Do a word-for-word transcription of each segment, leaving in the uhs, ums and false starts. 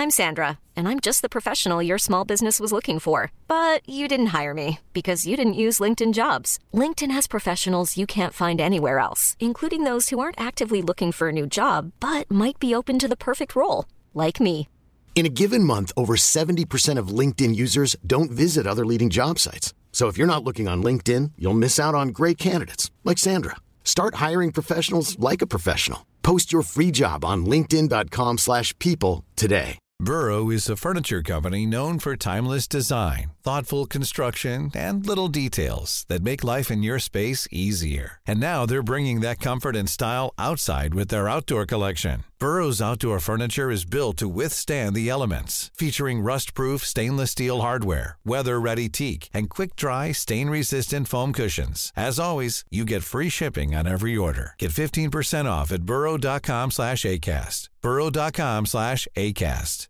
I'm Sandra, and I'm just the professional your small business was looking for. But you didn't hire me because you didn't use LinkedIn Jobs. LinkedIn has professionals you can't find anywhere else, including those who aren't actively looking for a new job, but might be open to the perfect role, like me. In a given month, over seventy percent of LinkedIn users don't visit other leading job sites. So if you're not looking on LinkedIn, you'll miss out on great candidates like Sandra. Start hiring professionals like a professional. Post your free job on linkedin dot com slash people today. Burrow is a furniture company known for timeless design, thoughtful construction, and little details that make life in your space easier. And now they're bringing that comfort and style outside with their outdoor collection. Burrow's outdoor furniture is built to withstand the elements, featuring rust-proof stainless steel hardware, weather-ready teak, and quick-dry, stain-resistant foam cushions. As always, you get free shipping on every order. Get fifteen percent off at burrow dot com slash acast. burrow dot com slash acast.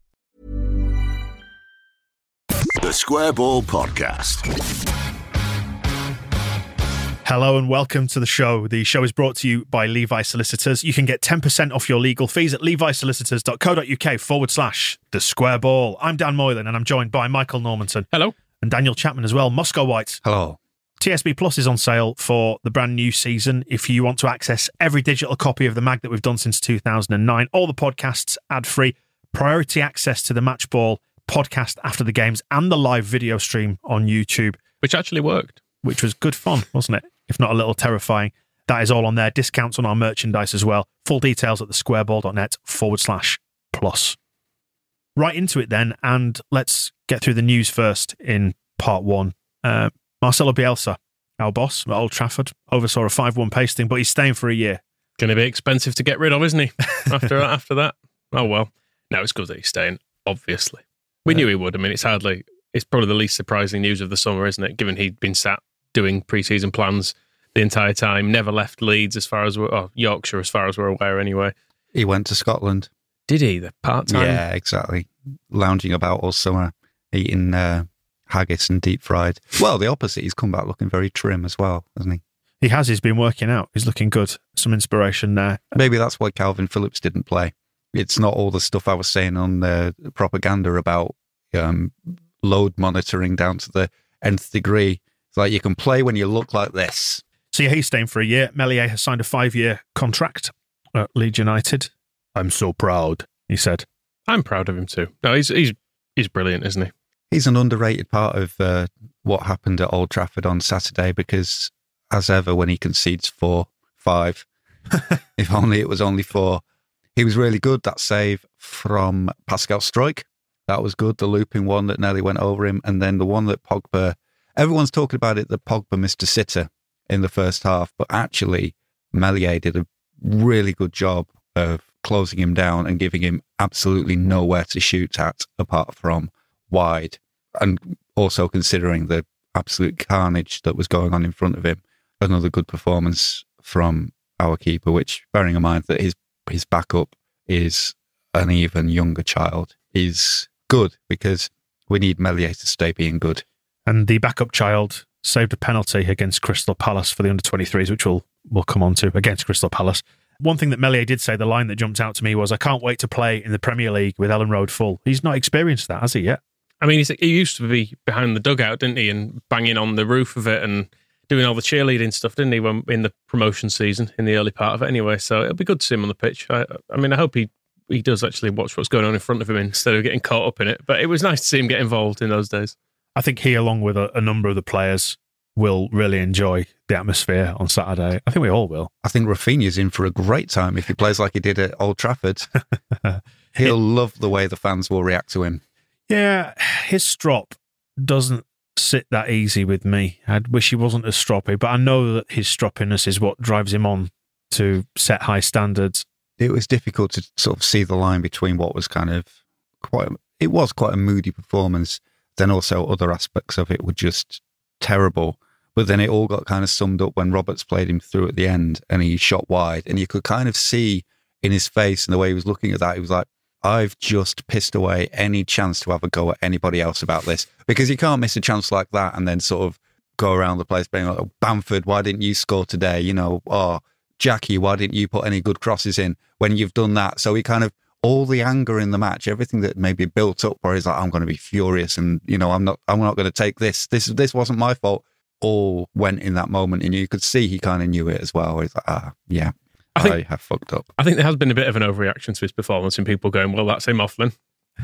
The Square Ball Podcast. Hello and welcome to the show. The show is brought to you by Levi Solicitors. You can get ten percent off your legal fees at levisolicitors.co.uk forward slash the Square Ball. I'm Dan Moylan and I'm joined by Michael Normanton. Hello. And Daniel Chapman as well. Moscow White. Hello. T S B Plus is on sale for the brand new season. If you want to access every digital copy of the mag that we've done since two thousand nine, all the podcasts ad-free, priority access to the Match Ball podcast after the games and the live video stream on YouTube. Which actually worked. Which was good fun, wasn't it? If not a little terrifying. That is all on there. Discounts on our merchandise as well. Full details at thesquareball.net forward slash plus. Right into it then, and let's get through the news first in part one. Uh, Marcelo Bielsa, our boss at Old Trafford, oversaw a five one pasting, but he's staying for a year. Going to be expensive to get rid of, isn't he? After after that. Oh, well. No, it's good that he's staying, obviously. We yeah. knew he would. I mean, it's hardly, it's probably the least surprising news of the summer, isn't it? Given he'd been sat doing pre-season plans the entire time, never left Leeds as far as we're, oh, Yorkshire as far as we're aware anyway. He went to Scotland. Did he? The part-time? Yeah, exactly. Lounging about all summer, eating uh, haggis and deep fried. Well, the opposite. He's come back looking very trim as well, hasn't he? He has. He's been working out. He's looking good. Some inspiration there. Maybe that's why Calvin Phillips didn't play. It's not all the stuff I was saying on the propaganda about um, load monitoring down to the nth degree. It's like you can play when you look like this. So yeah, he's staying for a year. Meslier has signed a five-year contract at Leeds United. I'm so proud, he said. I'm proud of him too. No, he's he's he's brilliant, isn't he? He's an underrated part of uh, what happened at Old Trafford on Saturday because, as ever, when he concedes four, five, if only it was only four, he was really good. That save from Pascal Struijk, that was good. The looping one that nearly went over him. And then the one that Pogba, everyone's talking about it, that Pogba missed a sitter in the first half. But actually, Meslier did a really good job of closing him down and giving him absolutely nowhere to shoot at apart from wide. And also considering the absolute carnage that was going on in front of him. Another good performance from our keeper, which, bearing in mind that his his backup is an even younger child, is good because we need Meslier to stay being good. And the backup child saved a penalty against Crystal Palace for the under twenty-threes, which we'll, we'll come on to, against Crystal Palace. One thing that Meslier did say, the line that jumped out to me was, I can't wait to play in the Premier League with Ellen Road full. He's not experienced that, has he yet? I mean, he's, he used to be behind the dugout, didn't he? And banging on the roof of it and doing all the cheerleading stuff, didn't he, when, in the promotion season, in the early part of it anyway. So it'll be good to see him on the pitch. I, I mean, I hope he, he does actually watch what's going on in front of him instead of getting caught up in it. But it was nice to see him get involved in those days. I think he, along with a, a number of the players, will really enjoy the atmosphere on Saturday. I think we all will. I think Rafinha's in for a great time if he plays like he did at Old Trafford. He'll it, love the way the fans will react to him. Yeah, his strop doesn't sit that easy with me. I wish he wasn't as stroppy, but I know that his stroppiness is what drives him on to set high standards. It was difficult to sort of see the line between what was kind of quite, it was quite a moody performance, then also other aspects of it were just terrible. But then it all got kind of summed up when Roberts played him through at the end and he shot wide, and you could kind of see in his face and the way he was looking at that, he was like, I've just pissed away any chance to have a go at anybody else about this, because you can't miss a chance like that and then sort of go around the place being like, oh, Bamford, why didn't you score today? You know, oh, Jackie, why didn't you put any good crosses in when you've done that? So he kind of all the anger in the match, everything that maybe built up where he's like, I'm going to be furious and, you know, I'm not, I'm not going to take this. This, this wasn't my fault. All went in that moment. And you could see he kind of knew it as well. He's like, ah, yeah, I, think, I have fucked up. I think there has been a bit of an overreaction to his performance and people going, well, that's him, Offlin.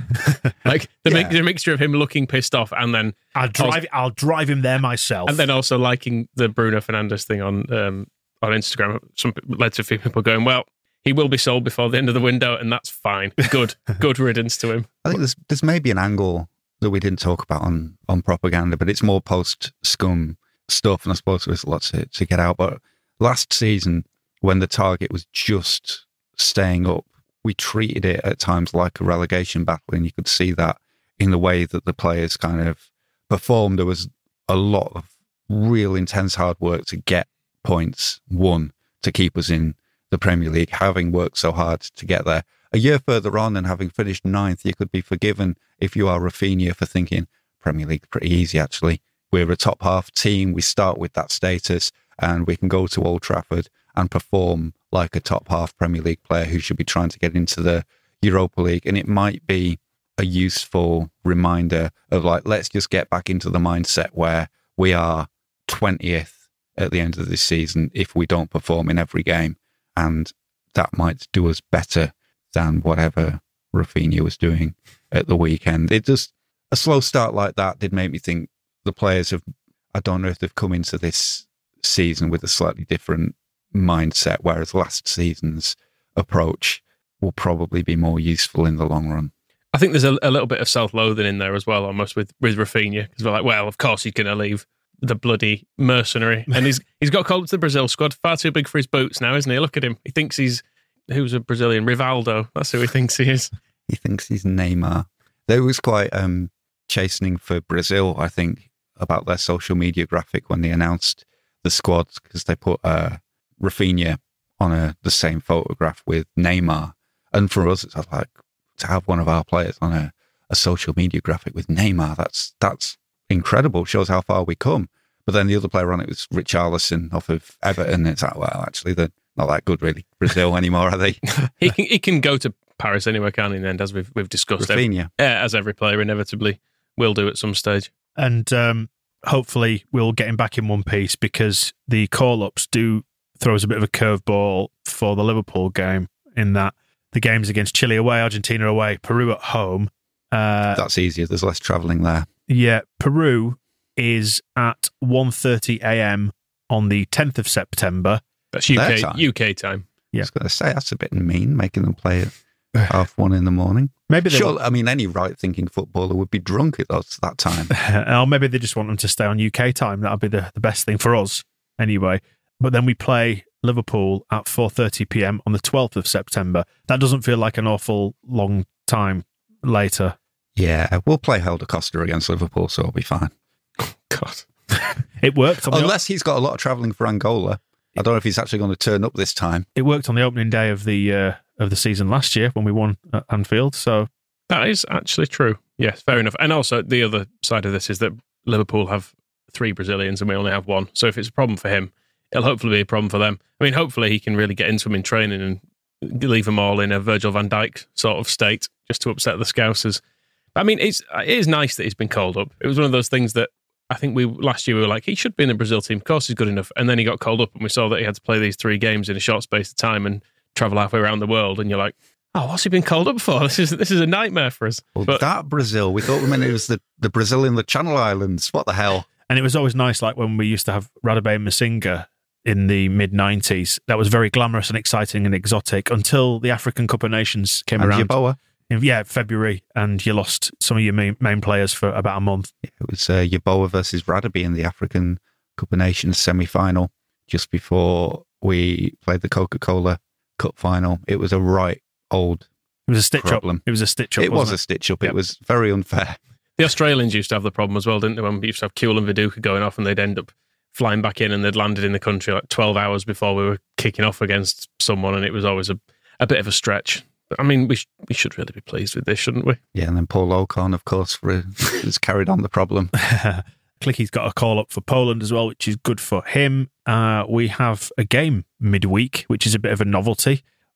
Like the, yeah. mi- the mixture of him looking pissed off and then I'll drive, also, I'll drive him there myself. And then also liking the Bruno Fernandes thing on, um, on Instagram. Some led to a few people going, well, he will be sold before the end of the window, and that's fine. Good, good riddance to him. I think there's there's maybe an angle that we didn't talk about on, on propaganda, but it's more post-scum stuff, and I suppose there's lots to, to get out. But last season, when the target was just staying up, we treated it at times like a relegation battle, and you could see that in the way that the players kind of performed. There was a lot of real intense hard work to get points won to keep us in the Premier League, having worked so hard to get there. A year further on and having finished ninth, you could be forgiven if you are Rafinha for thinking Premier League pretty easy, actually. We're a top half team. We start with that status and we can go to Old Trafford and perform like a top half Premier League player who should be trying to get into the Europa League. And it might be a useful reminder of like, let's just get back into the mindset where we are twentieth at the end of this season if we don't perform in every game. And that might do us better than whatever Rafinha was doing at the weekend. It just, a slow start like that did make me think the players have, I don't know if they've come into this season with a slightly different mindset, whereas last season's approach will probably be more useful in the long run. I think there's a, a little bit of self-loathing in there as well, almost with, with Rafinha, because we're like, well, of course he's going to leave the bloody mercenary. And he's he's got called to the Brazil squad, far too big for his boots now, isn't he? Look at him. He thinks he's, who's a Brazilian? Rivaldo. That's who he thinks he is. He thinks he's Neymar. There was quite um, chastening for Brazil, I think, about their social media graphic when they announced the squad, because they put uh, Rafinha on a, the same photograph with Neymar. And for us, it's like, to have one of our players on a, a social media graphic with Neymar, that's that's incredible. Shows how far we come. But then the other player on it was Richarlison off of Everton. It's like, well, actually, they're not that good, really. Brazil anymore, are they? he can he can go to Paris anyway, can't he? Then, as we've we've discussed, Rafinha. Every, yeah, as every player inevitably will do at some stage. And um, hopefully, we'll get him back in one piece, because the call-ups do throw us a bit of a curveball for the Liverpool game, in that the games against Chile away, Argentina away, Peru at home. Uh, That's easier. There's less travelling there. Yeah, Peru is at one thirty a.m. on the tenth of September. That's U K time. U K time. Yeah. I was going to say, that's a bit mean, making them play at half one in the morning. Maybe sure, will... I mean, any right-thinking footballer would be drunk at those, that time. Or maybe they just want them to stay on U K time. That would be the, the best thing for us anyway. But then we play Liverpool at four thirty p.m. on the twelfth of September. That doesn't feel like an awful long time later. Yeah, we'll play Helder Costa against Liverpool, so it'll be fine. God. It worked. On Unless the... he's got a lot of travelling for Angola. I don't know if he's actually going to turn up this time. It worked on the opening day of the uh, of the season last year when we won at Anfield. So that is actually true. Yes, fair enough. And also, the other side of this is that Liverpool have three Brazilians and we only have one. So if it's a problem for him, it'll hopefully be a problem for them. I mean, hopefully he can really get into them in training and leave them all in a Virgil van Dijk sort of state just to upset the Scousers. I mean, it's, it is nice that he's been called up. It was one of those things that I think we last year we were like, he should be in the Brazil team. Of course he's good enough. And then he got called up and we saw that he had to play these three games in a short space of time and travel halfway around the world. And you're like, oh, what's he been called up for? This is this is a nightmare for us. Well, but, that Brazil, we thought we meant it was the, the Brazil in the Channel Islands. What the hell? And it was always nice, like when we used to have Radebe Masinga in the mid nineties. That was very glamorous and exciting and exotic until the African Cup of Nations came and around. Yeboah. In, yeah, February, and you lost some of your main, main players for about a month. It was uh, Yeboah versus Radebe in the African Cup of Nations semi-final just before we played the Coca-Cola Cup final. It was a right old It was a stitch problem. up. It was a stitch up. It was it? a stitch up. Yep. It was very unfair. The Australians used to have the problem as well, didn't they? When we used to have Kewell and Viduka going off and they'd end up flying back in and they'd landed in the country like twelve hours before we were kicking off against someone, and it was always a, a bit of a stretch. But, I mean, we sh- we should really be pleased with this, shouldn't we? Yeah, and then Paul Ocon, of course, for, has carried on the problem. Clicky's got a call up for Poland as well, which is good for him. Uh, we have a game midweek, which is a bit of a novelty.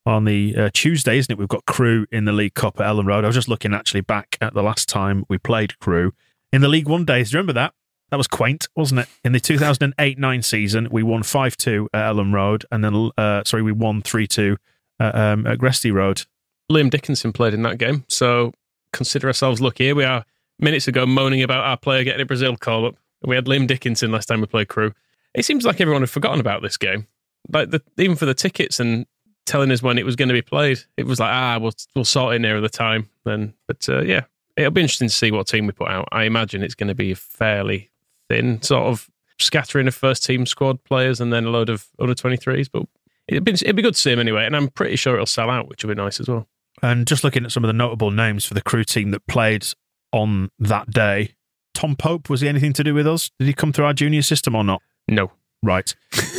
on the uh, Tuesday, isn't it? We've got Crewe in the League Cup at Ellen Road. I was just looking actually back at the last time we played Crewe in the League One days. Do you remember that? That was quaint, wasn't it? In the two thousand eight nine season, we won five two at Ellen Road, and then, uh, sorry, we won three two at, um, at Gresty Road. Liam Dickinson played in that game, so consider ourselves lucky. Here we are, minutes ago, moaning about our player getting a Brazil call-up. We had Liam Dickinson last time we played Crewe. It seems like everyone had forgotten about this game. Like the, even for the tickets and telling us when it was going to be played, it was like, ah, we'll, we'll sort it nearer the time. Then, But uh, yeah, it'll be interesting to see what team we put out. I imagine it's going to be fairly thin sort of scattering of first team squad players and then a load of under twenty-threes, but it'd be, it'd be good to see them anyway, and I'm pretty sure it'll sell out, which will be nice as well. And just looking at some of the notable names for the Crewe team that played on that day, Tom Pope, was he anything to do with us? Did he come through our junior system or not? No. Right.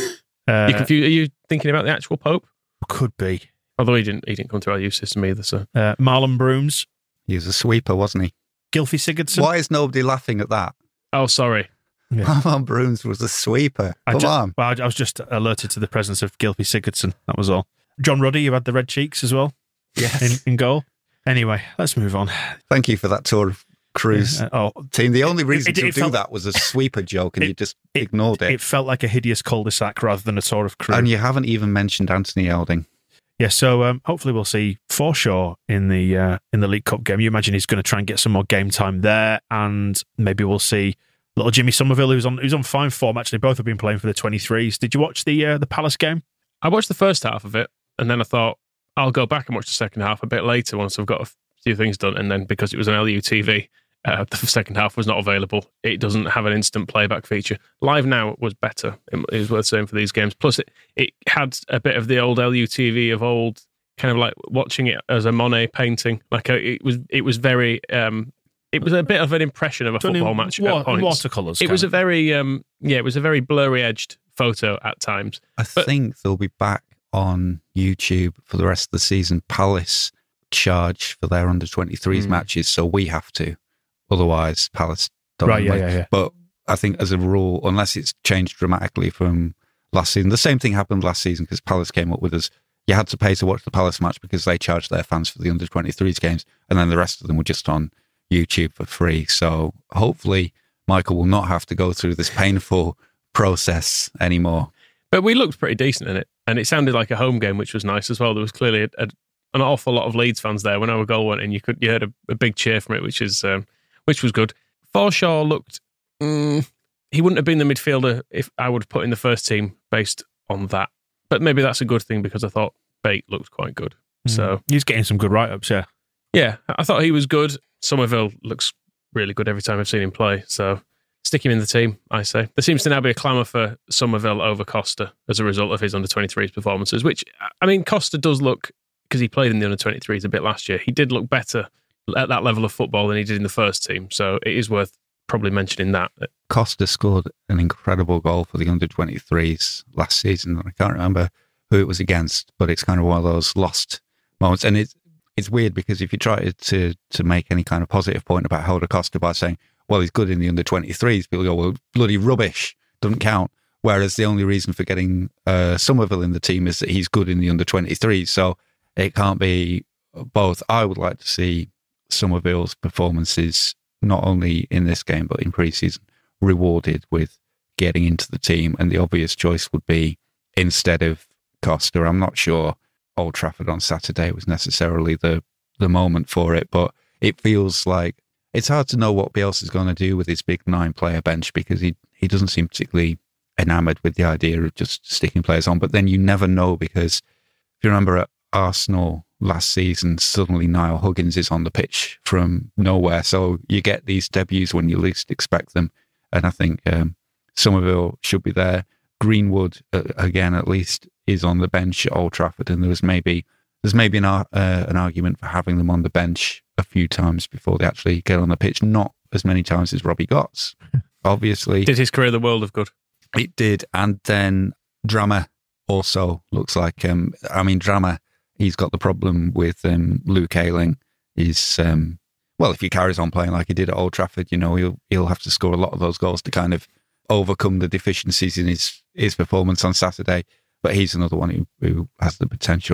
uh, you confused, are you thinking about the actual Pope? Could be. Although he didn't he didn't come through our youth system either. So uh, Marlon Brooms. He was a sweeper, wasn't he? Gylfi Sigurdsson. Why is nobody laughing at that? Oh, sorry. Yeah. Marlon Brooms was a sweeper. Come ju- on. Well, I, I was just alerted to the presence of Gylfi Sigurdsson. That was all. John Ruddy, you had the red cheeks as well. Yes. In, in goal. Anyway, let's move on. Thank you for that tour of Crewe's uh, oh, team. The only reason it, it, to it do felt, that was a sweeper joke, and it, you just it, ignored it. It felt like a hideous cul-de-sac rather than a tour of Crewe. And you haven't even mentioned Anthony Elding. Yeah, so um, hopefully we'll see Forshaw in the uh, in the League Cup game. You imagine he's going to try and get some more game time there, and maybe we'll see little Jimmy Somerville, who's on who's on fine form. Actually, both have been playing for the twenty-threes. Did you watch the uh, the Palace game? I watched the first half of it, and then I thought I'll go back and watch the second half a bit later once I've got a few things done. And then because it was an L U T V, uh, the second half was not available. It doesn't have an instant playback feature. Live Now was better. It is worth saying for these games. Plus, it, it had a bit of the old L U T V of old, kind of like watching it as a Monet painting. Like a, it was, it was very. Um, it was a bit of an impression of a football match wa- at points. Watercolours. It was of. a very, um, yeah, it was a very blurry-edged photo at times. I but, think they'll be back on YouTube for the rest of the season. Palace charge for their under twenty-threes mm. matches, so we have to. Otherwise, Palace don't. Right, yeah, yeah, yeah. But I think as a rule, unless it's changed dramatically from last season, the same thing happened last season because Palace came up with us. You had to pay to watch the Palace match because they charged their fans for the under twenty-threes games, and then the rest of them were just on YouTube for free. So hopefully Michael will not have to go through this painful process anymore. But we looked pretty decent in it, and it sounded like a home game, which was nice as well. There was clearly a, a, an awful lot of Leeds fans there. When our goal went in, you could you heard a, a big cheer from it, which is um, which was good. Forshaw looked. Mm, he wouldn't have been the midfielder if I would have put in the first team based on that. But maybe that's a good thing because I thought Bate looked quite good. Mm. So he's getting some good write-ups, yeah. Yeah, I thought he was good. Somerville looks really good every time I've seen him play. So stick him in the team, I say. There seems to now be a clamour for Somerville over Costa as a result of his under twenty-threes performances, which, I mean, Costa does look, because he played in the under twenty-threes a bit last year, he did look better at that level of football than he did in the first team. So it is worth probably mentioning that. Costa scored an incredible goal for the under twenty-threes last season. I can't remember who it was against, but it's kind of one of those lost moments. And it's, it's weird because if you try to, to make any kind of positive point about Helder Costa by saying, well, he's good in the under twenty-threes, people go, well, bloody rubbish, doesn't count. Whereas the only reason for getting uh, Somerville in the team is that he's good in the under twenty-threes. So it can't be both. I would like to see Somerville's performances, not only in this game, but in pre-season, rewarded with getting into the team. And the obvious choice would be instead of Costa. I'm not sure Old Trafford on Saturday was necessarily the, the moment for it, but it feels like it's hard to know what Bielsa is going to do with his big nine-player bench because he, he doesn't seem particularly enamoured with the idea of just sticking players on. But then you never know because if you remember at Arsenal last season, suddenly Niall Huggins is on the pitch from nowhere. So you get these debuts when you least expect them. And I think um, Somerville should be there. Greenwood, uh, again, at least, is on the bench at Old Trafford. And there was maybe there's maybe an, uh, an argument for having them on the bench a few times before they actually get on the pitch. Not as many times as Robbie Gotts, obviously. Did his career the world of good? It did. And then Drama also looks like, um, I mean, Drama, he's got the problem with um, Luke Ayling. He's, um, well, if he carries on playing like he did at Old Trafford, you know, he'll he'll have to score a lot of those goals to kind of overcome the deficiencies in his, his performance on Saturday. But he's another one who, who has the potential.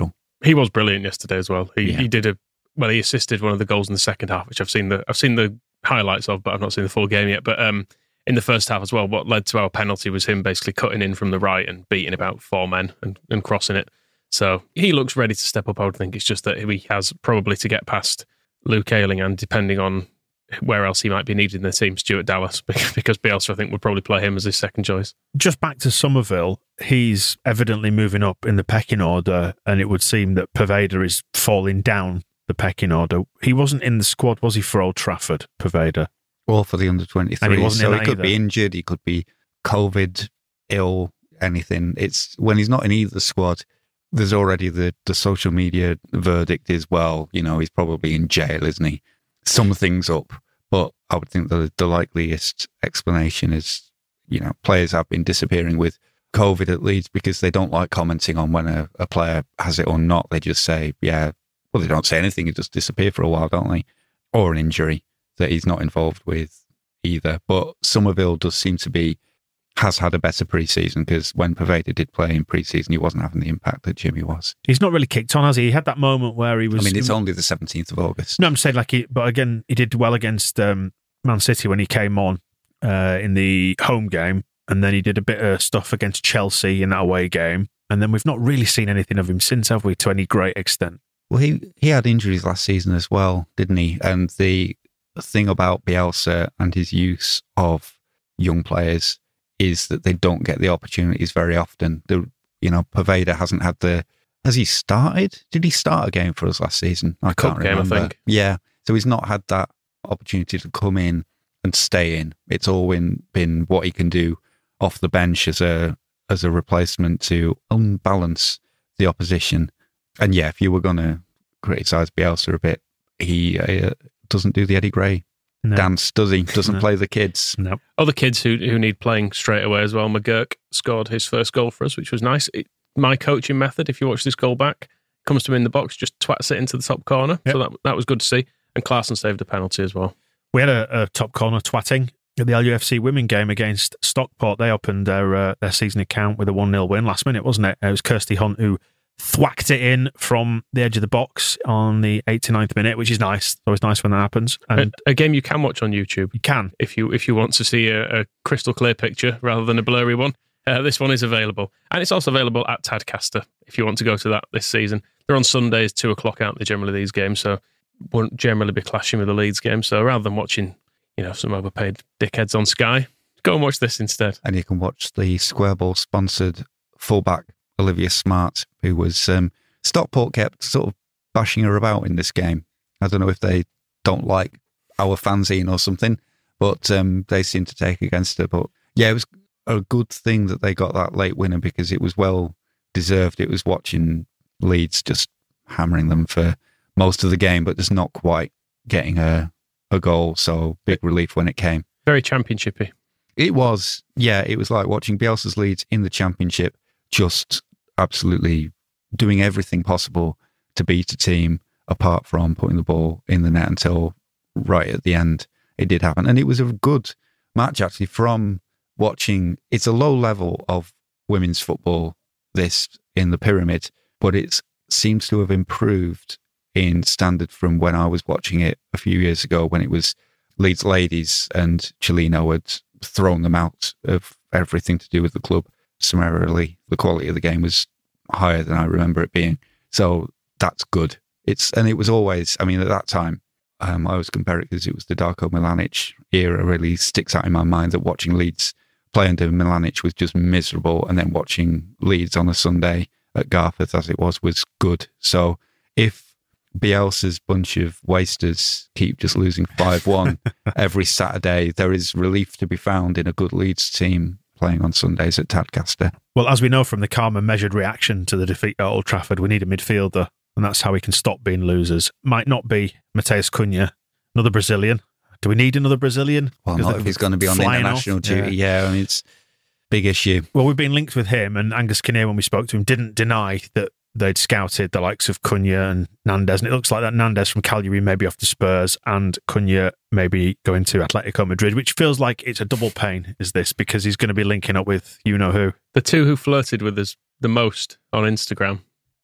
He was brilliant yesterday as well. He Yeah. he did a well. He assisted one of the goals in the second half, which I've seen the I've seen the highlights of, but I've not seen the full game yet. But um, in the first half as well, what led to our penalty was him basically cutting in from the right and beating about four men and, and crossing it. So he looks ready to step up. I would think it's just that he has probably to get past Luke Ayling and depending on where else he might be needed in the team, Stuart Dallas, because Bielsa, I think, would probably play him as his second choice. Just back to Somerville, he's evidently moving up in the pecking order, and it would seem that Poveda is falling down the pecking order. He wasn't in the squad, was he, for Old Trafford, Poveda? Or for the under twenty-three. And he wasn't so in he could either. be injured, he could be COVID, ill, anything. It's when he's not in either squad, there's already the, the social media verdict is, well, you know, he's probably in jail, isn't he? Something's up. But I would think the, the likeliest explanation is, you know, players have been disappearing with COVID at Leeds because they don't like commenting on when a, a player has it or not. They just say, yeah, well, they don't say anything. It just disappear for a while, don't they? Or an injury that he's not involved with either. But Somerville does seem to be, has had a better pre-season because when Poveda did play in pre-season, he wasn't having the impact that Jimmy was. He's not really kicked on, has he? He had that moment where he was... I mean, it's only the seventeenth of August. No, I'm saying like he... But again, he did well against um, Man City when he came on uh, in the home game, and then he did a bit of stuff against Chelsea in that away game, and then we've not really seen anything of him since, have we, to any great extent? Well, he, he had injuries last season as well, didn't he? And the thing about Bielsa and his use of young players is that they don't get the opportunities very often. The, you know, Poveda hasn't had the... Has he started? Did he start a game for us last season? I Cup can't game, remember. I think. Yeah. So he's not had that opportunity to come in and stay in. It's all been, been what he can do off the bench as a as a replacement to unbalance the opposition. And yeah, if you were going to criticise Bielsa a bit, he uh, doesn't do the Eddie Gray No. dance, does he? Doesn't No. play the kids. No. Other kids who who need playing straight away as well. McGurk scored his first goal for us, which was nice. It, my coaching method, if you watch this goal back, comes to him in the box, just twats it into the top corner. Yep. So that that was good to see. And Klaassen saved a penalty as well. We had a, a top corner twatting at the L U F C women game against Stockport. They opened their uh, their season account with a one nil win last minute, wasn't it? It was Kirsty Hunt who thwacked it in from the edge of the box on the eighty-ninth minute, which is nice. It's always nice when that happens. And A, a game you can watch on YouTube you can. if you if you want to see a, a crystal clear picture rather than a blurry one. Uh, this one is available. And it's also available at Tadcaster if you want to go to that this season. They're on Sundays, two o'clock, aren't they, generally, these games? So won't generally be clashing with the Leeds game. So rather than watching, you know, some overpaid dickheads on Sky, go and watch this instead. And you can watch the Square Ball sponsored fullback Olivia Smart, who was um, Stockport kept sort of bashing her about in this game. I don't know if they don't like our fanzine or something, but um, they seem to take against her. But yeah, it was a good thing that they got that late winner because it was well deserved. It was watching Leeds just hammering them for most of the game, but just not quite getting a, a goal. So big relief when it came. Very championshipy. It was, yeah, it was like watching Bielsa's Leeds in the Championship, just absolutely doing everything possible to beat a team apart from putting the ball in the net until right at the end it did happen. And it was a good match, actually, from watching. It's a low level of women's football, this in the pyramid, but it seems to have improved in standard from when I was watching it a few years ago when it was Leeds ladies and Cellino had thrown them out of everything to do with the club. Summarily, the quality of the game was higher than I remember it being. So that's good. It's and it was always, I mean, at that time, um, I always compare it because it was the Darko Milanic era really sticks out in my mind that watching Leeds play under Milanic was just miserable. And then watching Leeds on a Sunday at Garforth, as it was, was good. So if Bielsa's bunch of wasters keep just losing five one every Saturday, there is relief to be found in a good Leeds team playing on Sundays at Tadcaster. Well, as we know from the calm and measured reaction to the defeat at Old Trafford, we need a midfielder, and that's how we can stop being losers. Might not be Mateus Cunha, another Brazilian. Do we need another Brazilian? Well, not if he's going to be on international off. duty. Yeah. yeah, I mean, it's a big issue. Well, we've been linked with him, and Angus Kinnear, when we spoke to him, didn't deny that they'd scouted the likes of Cunha and Nandes, and it looks like that Nandes from Cagliari may be off to Spurs and Cunha maybe going to Atletico Madrid, which feels like it's a double pain, is this, because he's going to be linking up with you-know-who. The two who flirted with us the most on Instagram, they've been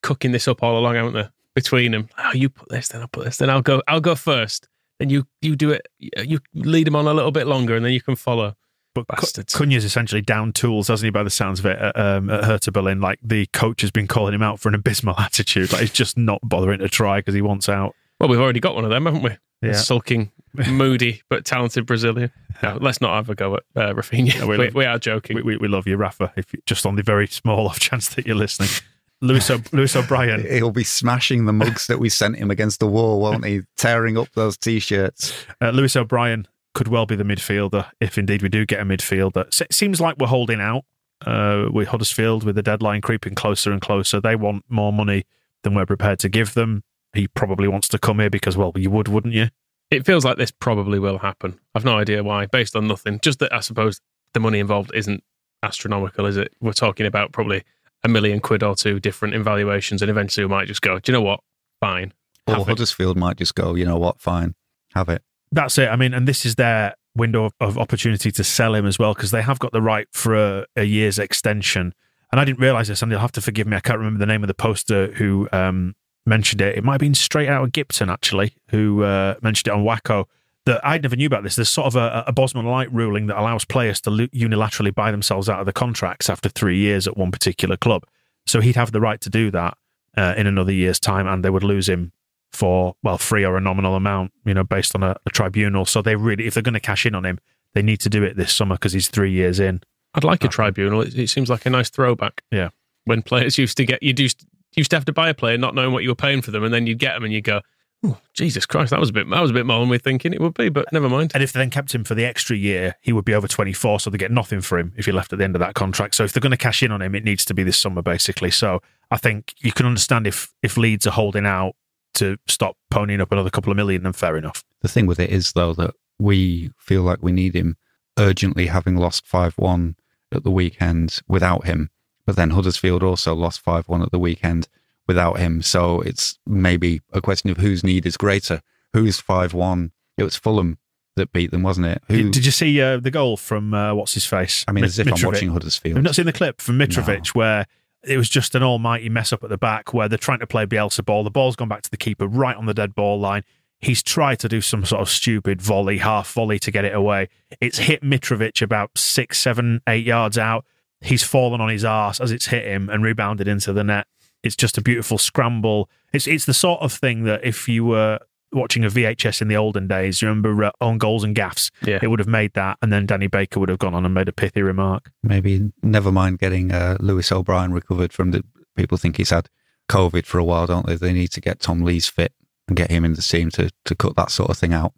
cooking this up all along, haven't they? Between them, oh, you put this, then I'll put this, then I'll go, I'll go first. Then you you do it, you lead them on a little bit longer, and then you can follow. But Bastards. Cunha's essentially down tools, hasn't he, by the sounds of it, at, um, at Hertha Berlin. Like, the coach has been calling him out for an abysmal attitude. Like, he's just not bothering to try because he wants out. Well, we've already got one of them, haven't we? Yeah. A sulking, moody, but talented Brazilian. No, let's not have a go at uh, Rafinha. No, we, we, love, we are joking. We, we, we love you, Rafa, if you, just on the very small off chance that you're listening. Lewis, o- Lewis O'Brien. He'll be smashing the mugs that we sent him against the wall, won't he? Tearing up those T-shirts. Uh, Lewis O'Brien could well be the midfielder, if indeed we do get a midfielder. So it seems like we're holding out uh, with Huddersfield, with the deadline creeping closer and closer. They want more money than we're prepared to give them. He probably wants to come here because, well, you would, wouldn't you? It feels like this probably will happen. I've no idea why, based on nothing. Just that I suppose the money involved isn't astronomical, is it? We're talking about probably a million quid or two different in valuations, and eventually we might just go, do you know what? Fine. Or Huddersfield might just go, you know what? Fine. Have it. That's it. I mean, and this is their window of, of opportunity to sell him as well, because they have got the right for a, a year's extension. And I didn't realise this, and you'll have to forgive me. I can't remember the name of the poster who um, mentioned it. It might have been straight out of Gibson, actually, who uh, mentioned it on Wacko. That I never knew about this. There's sort of a, a Bosman Light ruling that allows players to unilaterally buy themselves out of the contracts after three years at one particular club. So he'd have the right to do that uh, in another year's time, and they would lose him for, well, free or a nominal amount, you know, based on a, a tribunal. So they really, if they're going to cash in on him, they need to do it this summer because he's three years in. I'd like a tribunal. It, it seems like a nice throwback. Yeah. When players used to get, you used, used to have to buy a player not knowing what you were paying for them, and then you'd get them and you go, oh, Jesus Christ, that was a bit that was a bit more than we're thinking it would be, but never mind. And if they then kept him for the extra year, he would be over twenty-four, so they get nothing for him if he left at the end of that contract. So if they're going to cash in on him, it needs to be this summer, basically. So I think you can understand if if Leeds are holding out to stop ponying up another couple of million, then fair enough. The thing with it is, though, that we feel like we need him urgently, having lost five one at the weekend without him. But then Huddersfield also lost five one at the weekend without him. So it's maybe a question of whose need is greater. Who's five one? It was Fulham that beat them, wasn't it? Who, did, did you see uh, the goal from, uh, what's his face? I mean, Mit- as if Mitrovic. I'm watching Huddersfield. I've not seen the clip from Mitrovic No. where it was just an almighty mess up at the back where they're trying to play Bielsa ball. The ball's gone back to the keeper right on the dead ball line. He's tried to do some sort of stupid volley, half volley to get it away. It's hit Mitrovic about six, seven, eight yards out. He's fallen on his arse as it's hit him and rebounded into the net. It's just a beautiful scramble. It's it's the sort of thing that if you were watching a V H S in the olden days, you remember uh, Own Goals and Gaffs? Yeah. It would have made that, and then Danny Baker would have gone on and made a pithy remark. Maybe never mind getting uh, Lewis O'Brien recovered from the... People think he's had COVID for a while, don't they? They need to get Tom Lees fit and get him in the team to, to cut that sort of thing out.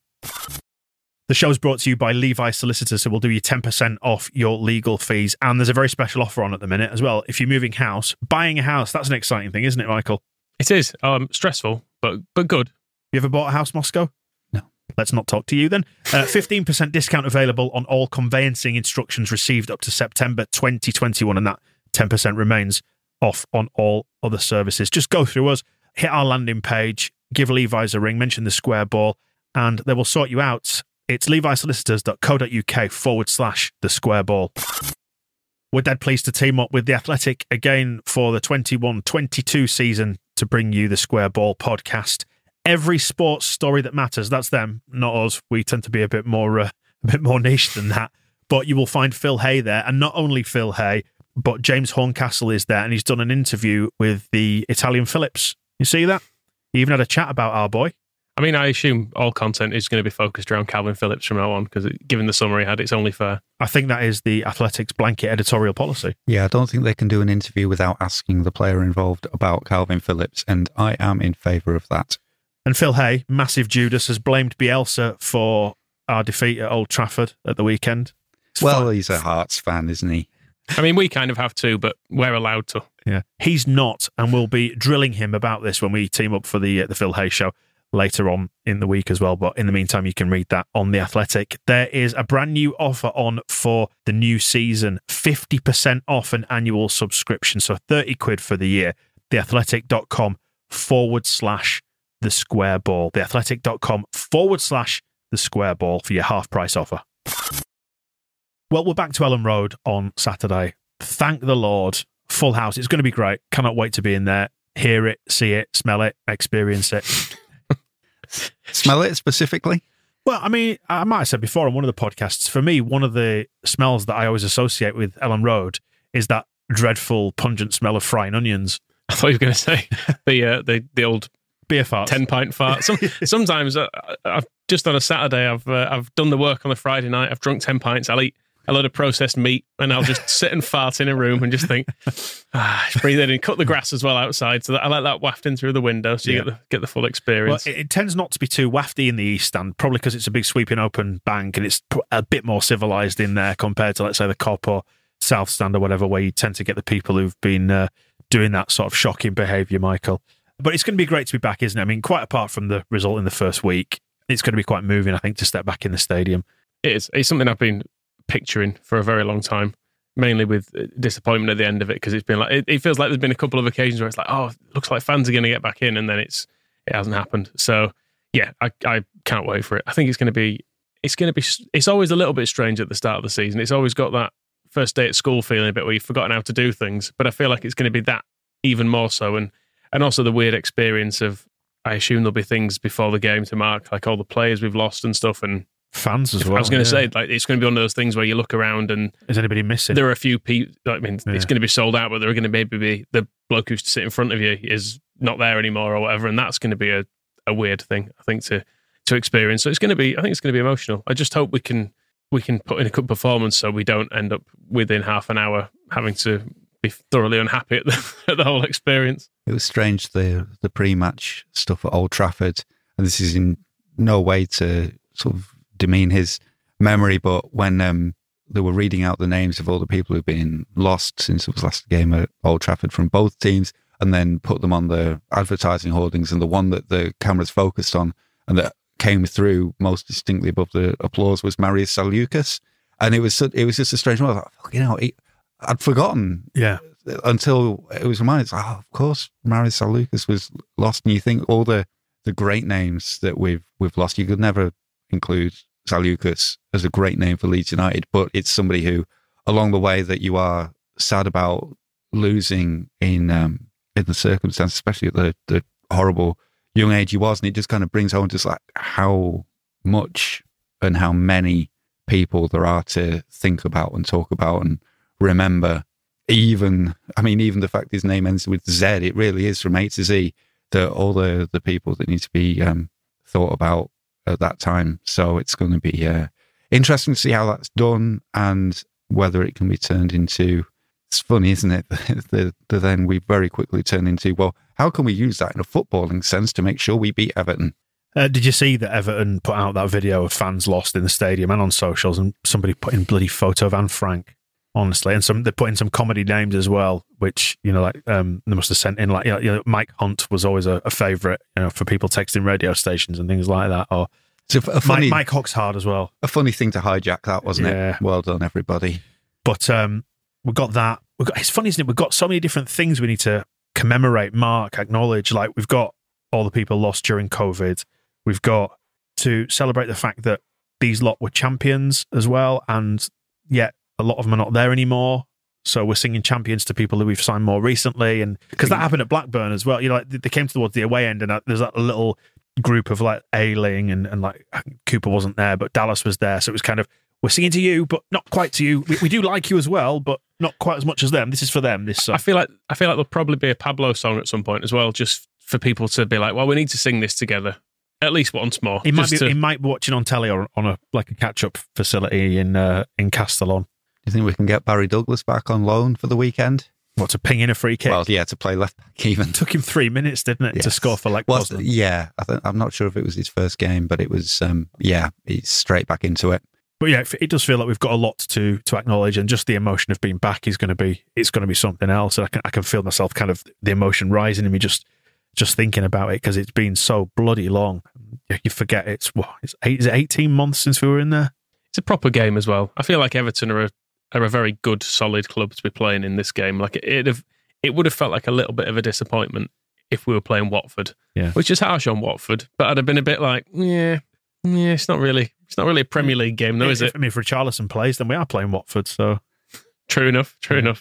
The show's brought to you by Levi Solicitors, so we'll do you ten percent off your legal fees. And there's a very special offer on at the minute as well. If you're moving house, buying a house, that's an exciting thing, isn't it, Michael? It is um, stressful, but but good. You ever bought a house, Moscow? No. Let's not talk to you then. Uh, fifteen percent discount available on all conveyancing instructions received up to September twenty twenty-one, and that ten percent remains off on all other services. Just go through us, hit our landing page, give Levi's a ring, mention the Square Ball, and they will sort you out. It's levisolicitors.co.uk forward slash the Square Ball. We're dead pleased to team up with The Athletic again for the twenty-one twenty-two season to bring you the Square Ball podcast. Every sports story that matters, that's them, not us. We tend to be a bit more uh, a bit more niche than that. But you will find Phil Hay there, and not only Phil Hay, but James Horncastle is there, and he's done an interview with the Italian Phillips. You see that? He even had a chat about our boy. I mean, I assume all content is going to be focused around Calvin Phillips from now on, because given the summary he had, it's only fair. I think that is the Athletics blanket editorial policy. Yeah, I don't think they can do an interview without asking the player involved about Calvin Phillips, and I am in favour of that. And Phil Hay, massive Judas, has blamed Bielsa for our defeat at Old Trafford at the weekend. It's Well, fine. he's a Hearts fan, isn't he? I mean, we kind of have to, but we're allowed to. Yeah, he's not, and we'll be drilling him about this when we team up for the uh, the Phil Hay show later on in the week as well. But in the meantime, you can read that on The Athletic. There is a brand new offer on for the new season, fifty percent off an annual subscription, so thirty quid for the year. theathletic.com forward slash the square ball. theathletic.com forward slash the square ball for your half price offer. Well, we're back to Ellen Road on Saturday. Thank the Lord. Full house. It's going to be great. Cannot wait to be in there. hear it, see it, smell it, experience it. Smell it specifically? Well, I mean, I might have said before on one of the podcasts, for me, one of the smells that I always associate with Ellen Road is that dreadful, pungent smell of frying onions. I thought you were going to say the uh, the the old beer farts, ten pint fart. Some, sometimes uh, I've just on a Saturday, I've uh, I've done the work on a Friday night. I've drunk ten pints. I'll eat a load of processed meat, and I'll just sit and fart in a room and just think, ah, just breathe in and cut the grass as well outside, so that I let that waft in through the window, so you yeah. get the get the full experience. Well, it, it tends not to be too wafty in the East Stand, probably because it's a big sweeping open bank and it's a bit more civilised in there compared to, let's say, the Cop or South Stand or whatever, where you tend to get the people who've been uh, doing that sort of shocking behaviour, Michael. But it's going to be great to be back, isn't it? I mean, quite apart from the result in the first week, it's going to be quite moving, I think, to step back in the stadium. It is. It's something I've been picturing for a very long time, mainly with disappointment at the end of it, because it's been like, it, it feels like there's been a couple of occasions where it's like, oh, it looks like fans are going to get back in, and then it's it hasn't happened. So yeah, I, I can't wait for it. I think it's going to be, it's going to be, it's always a little bit strange at the start of the season. It's always got that first day at school feeling a bit where you've forgotten how to do things, but I feel like it's going to be that even more so. And and also the weird experience of, I assume there'll be things before the game to mark, like all the players we've lost and stuff, and fans as well. I was going to yeah. say, like, it's going to be one of those things where you look around and is anybody missing? There are a few people. I mean, yeah. it's going to be sold out, but there are going to maybe be the bloke who's to sit in front of you is not there anymore or whatever, and that's going to be a, a weird thing, I think, to to experience. So it's going to be, I think it's going to be emotional. I just hope we can we can put in a good performance so we don't end up within half an hour having to be thoroughly unhappy at the, at the whole experience. It was strange, the the pre-match stuff at Old Trafford, and this is in no way to sort of demean his memory, but when um, they were reading out the names of all the people who've been lost since it was last game at Old Trafford from both teams, and then put them on the advertising hoardings, and the one that the cameras focused on and that came through most distinctly above the applause was Marius Salukas, and it was it was just a strange one. I was like, you know, I'd forgotten, yeah, until it was reminded. Oh, of course, Marius Salukas was lost, and you think all the the great names that we've we've lost, you could never include Salukas as a great name for Leeds United, but it's somebody who, along the way that you are sad about losing in um, in the circumstances, especially at the, the horrible young age he was, and it just kind of brings home just like how much and how many people there are to think about and talk about and remember. Even, I mean, even the fact his name ends with Z, it really is from A to Z, that all the, the people that need to be um, thought about at that time. So it's going to be uh, interesting to see how that's done and whether it can be turned into, it's funny, isn't it? the, the then we very quickly turn into, well, how can we use that in a footballing sense to make sure we beat Everton? Uh, did you see that Everton put out that video of fans lost in the stadium and on socials, and somebody put in bloody photo of Anne Frank? Honestly, and some they put in some comedy names as well, which, you know, like um, they must have sent in, like, you know, you know Mike Hunt was always a, a favourite, you know, for people texting radio stations and things like that. Or so a funny, Mike, Mike Hoxhard as well. A funny thing to hijack that, wasn't yeah. it? Well done, everybody. But um, we've got that. We've got, it's funny, isn't it? We've got so many different things we need to commemorate, mark, acknowledge. Like, we've got all the people lost during COVID. We've got to celebrate the fact that these lot were champions as well, and yet a lot of them are not there anymore. So we're singing champions to people who we've signed more recently. And because that happened at Blackburn as well. You know, like they came towards the away end, and there's that little group of like Ayling and, and like Cooper wasn't there, but Dallas was there. So it was kind of, we're singing to you, but not quite to you. We, we do like you as well, but not quite as much as them. This is for them. This song. I feel like I feel like there'll probably be a Pablo song at some point as well, just for people to be like, well, we need to sing this together at least once more. He might be, to... he might be watching on telly or on a like a catch up facility in uh, in Castellon. Do you think we can get Barry Douglas back on loan for the weekend? What, to ping in a free kick? Well, yeah, to play left back even. It took him three minutes, didn't it, yes. to score for like well, yeah, I th- I'm not sure if it was his first game, but it was, um, yeah, he's straight back into it. But yeah, it does feel like we've got a lot to to acknowledge, and just the emotion of being back is going to be, it's going to be something else. And I can I can feel myself kind of, the emotion rising in me just just thinking about it, because it's been so bloody long. You forget it's, what, it's eight, is it eighteen months since we were in there? It's a proper game as well. I feel like Everton are a are a very good, solid club to be playing in this game. Like, it have, it would have felt like a little bit of a disappointment if we were playing Watford, yeah. which is harsh on Watford. But I'd have been a bit like, yeah, yeah, it's not really, it's not really a Premier League game, though, is it? I mean, if Richarlison plays, then we are playing Watford. So true enough, true yeah. enough.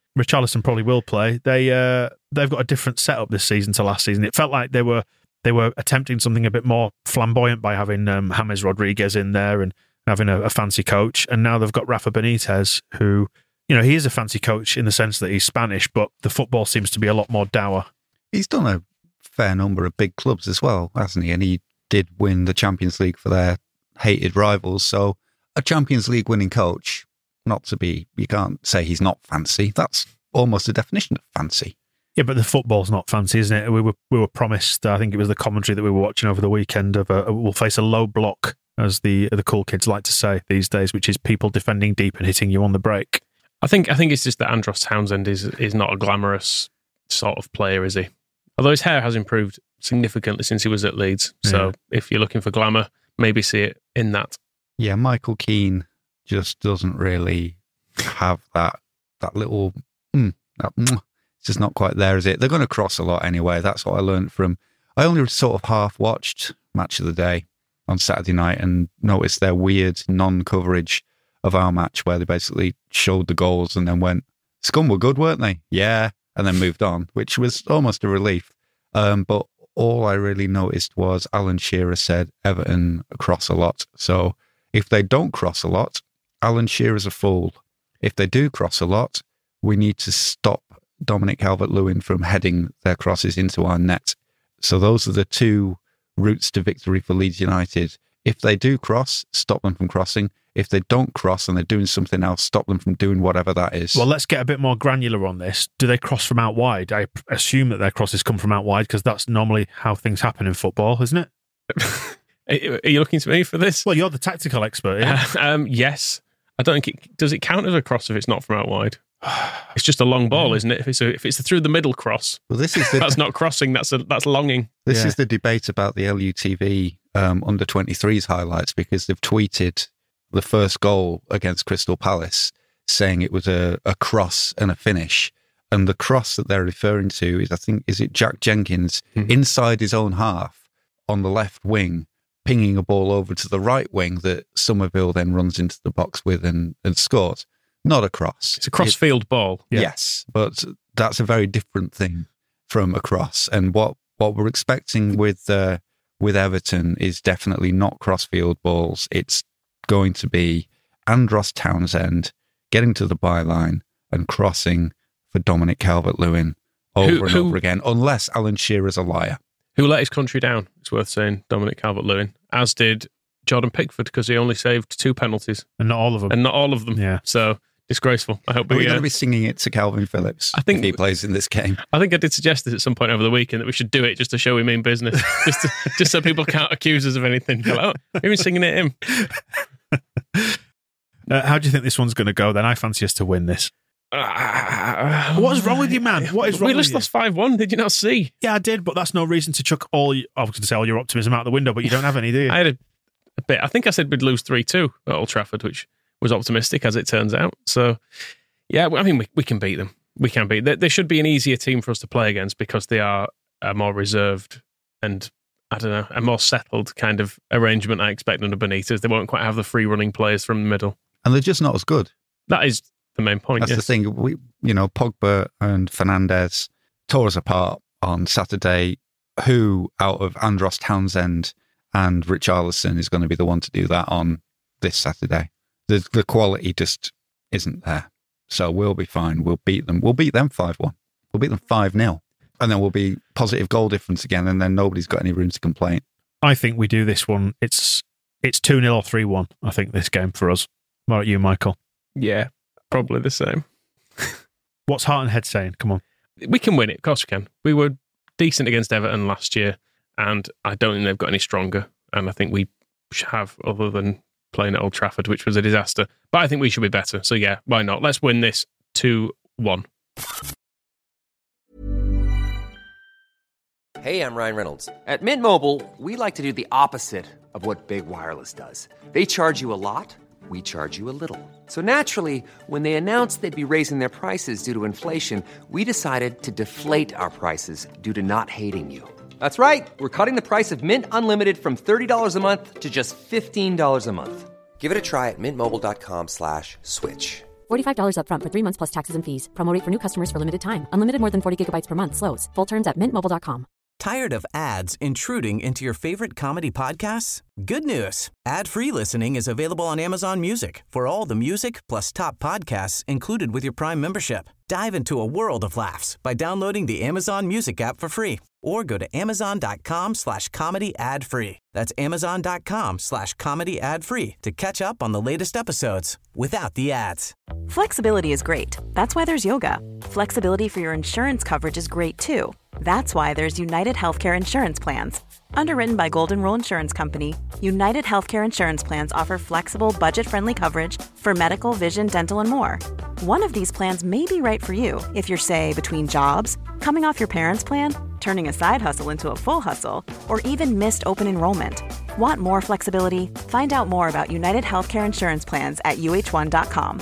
Richarlison probably will play. They uh, they've got a different setup this season to last season. It felt like they were they were attempting something a bit more flamboyant by having um, James Rodriguez in there and having a, a fancy coach. And now they've got Rafa Benitez, who, you know, he is a fancy coach in the sense that he's Spanish, but the football seems to be a lot more dour. He's done a fair number of big clubs as well, hasn't he? And he did win the Champions League for their hated rivals. So a Champions League winning coach, not to be, you can't say he's not fancy. That's almost the definition of fancy. Yeah, but the football's not fancy, isn't it? We were we were promised, I think it was the commentary that we were watching over the weekend, of a, we'll face a low block, as the the cool kids like to say these days, which is people defending deep and hitting you on the break. I think I think it's just that Andros Townsend is is not a glamorous sort of player, is he? Although his hair has improved significantly since he was at Leeds. So yeah. If you're looking for glamour, maybe see it in that. Yeah, Michael Keane just doesn't really have that that little... Mm, that, mm, it's just not quite there, is it? They're going to cross a lot anyway. That's what I learned from... I only sort of half-watched Match of the Day on Saturday night and noticed their weird non-coverage of our match where they basically showed the goals and then went, Scum were good, weren't they? Yeah. And then moved on, which was almost a relief. Um, but all I really noticed was Alan Shearer said Everton cross a lot. So if they don't cross a lot, Alan Shearer's a fool. If they do cross a lot, we need to stop Dominic Calvert-Lewin from heading their crosses into our net. So those are the two routes to victory for Leeds United. If they do cross, stop them from crossing. If they don't cross and they're doing something else, stop them from doing whatever that is. Well, let's get a bit more granular on this. Do they cross from out wide? I assume that their crosses come from out wide because that's normally how things happen in football, isn't it? Are you looking to me for this? Well, you're the tactical expert. Yeah? Uh, um, yes. I don't think it... Does it count as a cross if it's not from out wide? It's just a long ball, isn't it? If it's a, if it's a through the middle cross, well, this is the, that's not crossing. That's a, that's longing. This yeah. is the debate about the L U T V um, under twenty-threes highlights because they've tweeted the first goal against Crystal Palace saying it was a, a cross and a finish, and the cross that they're referring to is, I think, is it Jack Jenkins mm-hmm. inside his own half on the left wing, pinging a ball over to the right wing that Somerville then runs into the box with and, and scores. Not a cross. It's a cross-field it, ball. Yeah. Yes, but that's a very different thing from a cross. And what, what we're expecting with uh, with Everton is definitely not cross-field balls. It's going to be Andros Townsend getting to the byline and crossing for Dominic Calvert-Lewin over who, and who, over again, unless Alan Shearer's a liar. Who let his country down, it's worth saying, Dominic Calvert-Lewin, as did Jordan Pickford, because he only saved two penalties. And not all of them. And not all of them. Yeah. So... disgraceful. I hope Are we, we going uh, to be singing it to Calvin Phillips I think, if he plays in this game? I think I did suggest this at some point over the weekend that we should do it just to show we mean business. just to, just so people can't accuse us of anything. Like, oh, we've been singing it him. Uh, how do you think this one's going to go then? I fancy us to win this. Uh, What's wrong with you, man? What is wrong we with just you? lost five one. Did you not see? Yeah, I did, but that's no reason to chuck all, I was going to say all your optimism out the window, but you don't have any, do you? I had a, a bit. I think I said we'd lose three two at Old Trafford, which was optimistic as it turns out. So... yeah, I mean, we, we can beat them. We can beat them. They should be an easier team for us to play against because they are a more reserved and, I don't know, a more settled kind of arrangement I expect under Benitez. They won't quite have the free-running players from the middle. And they're just not as good. That is the main point, That's yes. the thing. We, you know, Pogba and Fernandes tore us apart on Saturday. Who out of Andros Townsend and Richarlison is going to be the one to do that on this Saturday? The, the quality just isn't there. So we'll be fine. We'll beat them. We'll beat them five one. We'll beat them five nil. And then we'll be positive goal difference again, and then nobody's got any room to complain. I think we do this one. It's it's two nil or three one, I think, this game for us. What about you, Michael? Yeah, probably the same. What's heart and head saying? Come on. We can win it. Of course we can. We were decent against Everton last year, and I don't think they've got any stronger. And I think we have, other than playing at Old Trafford, which was a disaster. But I think we should be better. So yeah, why not? Let's win this two one. Hey, I'm Ryan Reynolds. At Mint Mobile, we like to do the opposite of what Big Wireless does. They charge you a lot, we charge you a little. So naturally, when they announced they'd be raising their prices due to inflation, we decided to deflate our prices due to not hating you. That's right. We're cutting the price of Mint Unlimited from thirty dollars a month to just fifteen dollars a month. Give it a try at mintmobile.com slash switch. forty-five dollars upfront for three months plus taxes and fees. Promo rate for new customers for limited time. Unlimited more than forty gigabytes per month slows. Full terms at mint mobile dot com. Tired of ads intruding into your favorite comedy podcasts? Good news. Ad-free listening is available on Amazon Music for all the music plus top podcasts included with your Prime membership. Dive into a world of laughs by downloading the Amazon Music app for free or go to amazon.com slash comedy ad free. That's amazon.com slash comedy ad free to catch up on the latest episodes without the ads. Flexibility is great. That's why there's yoga. Flexibility for your insurance coverage is great too. That's why there's United Healthcare Insurance Plans. Underwritten by Golden Rule Insurance Company, United Healthcare Insurance Plans offer flexible, budget-friendly coverage for medical, vision, dental, and more. One of these plans may be right for you if you're, say, between jobs, coming off your parents' plan, turning a side hustle into a full hustle, or even missed open enrollment. Want more flexibility? Find out more about United Healthcare Insurance Plans at U H one dot com.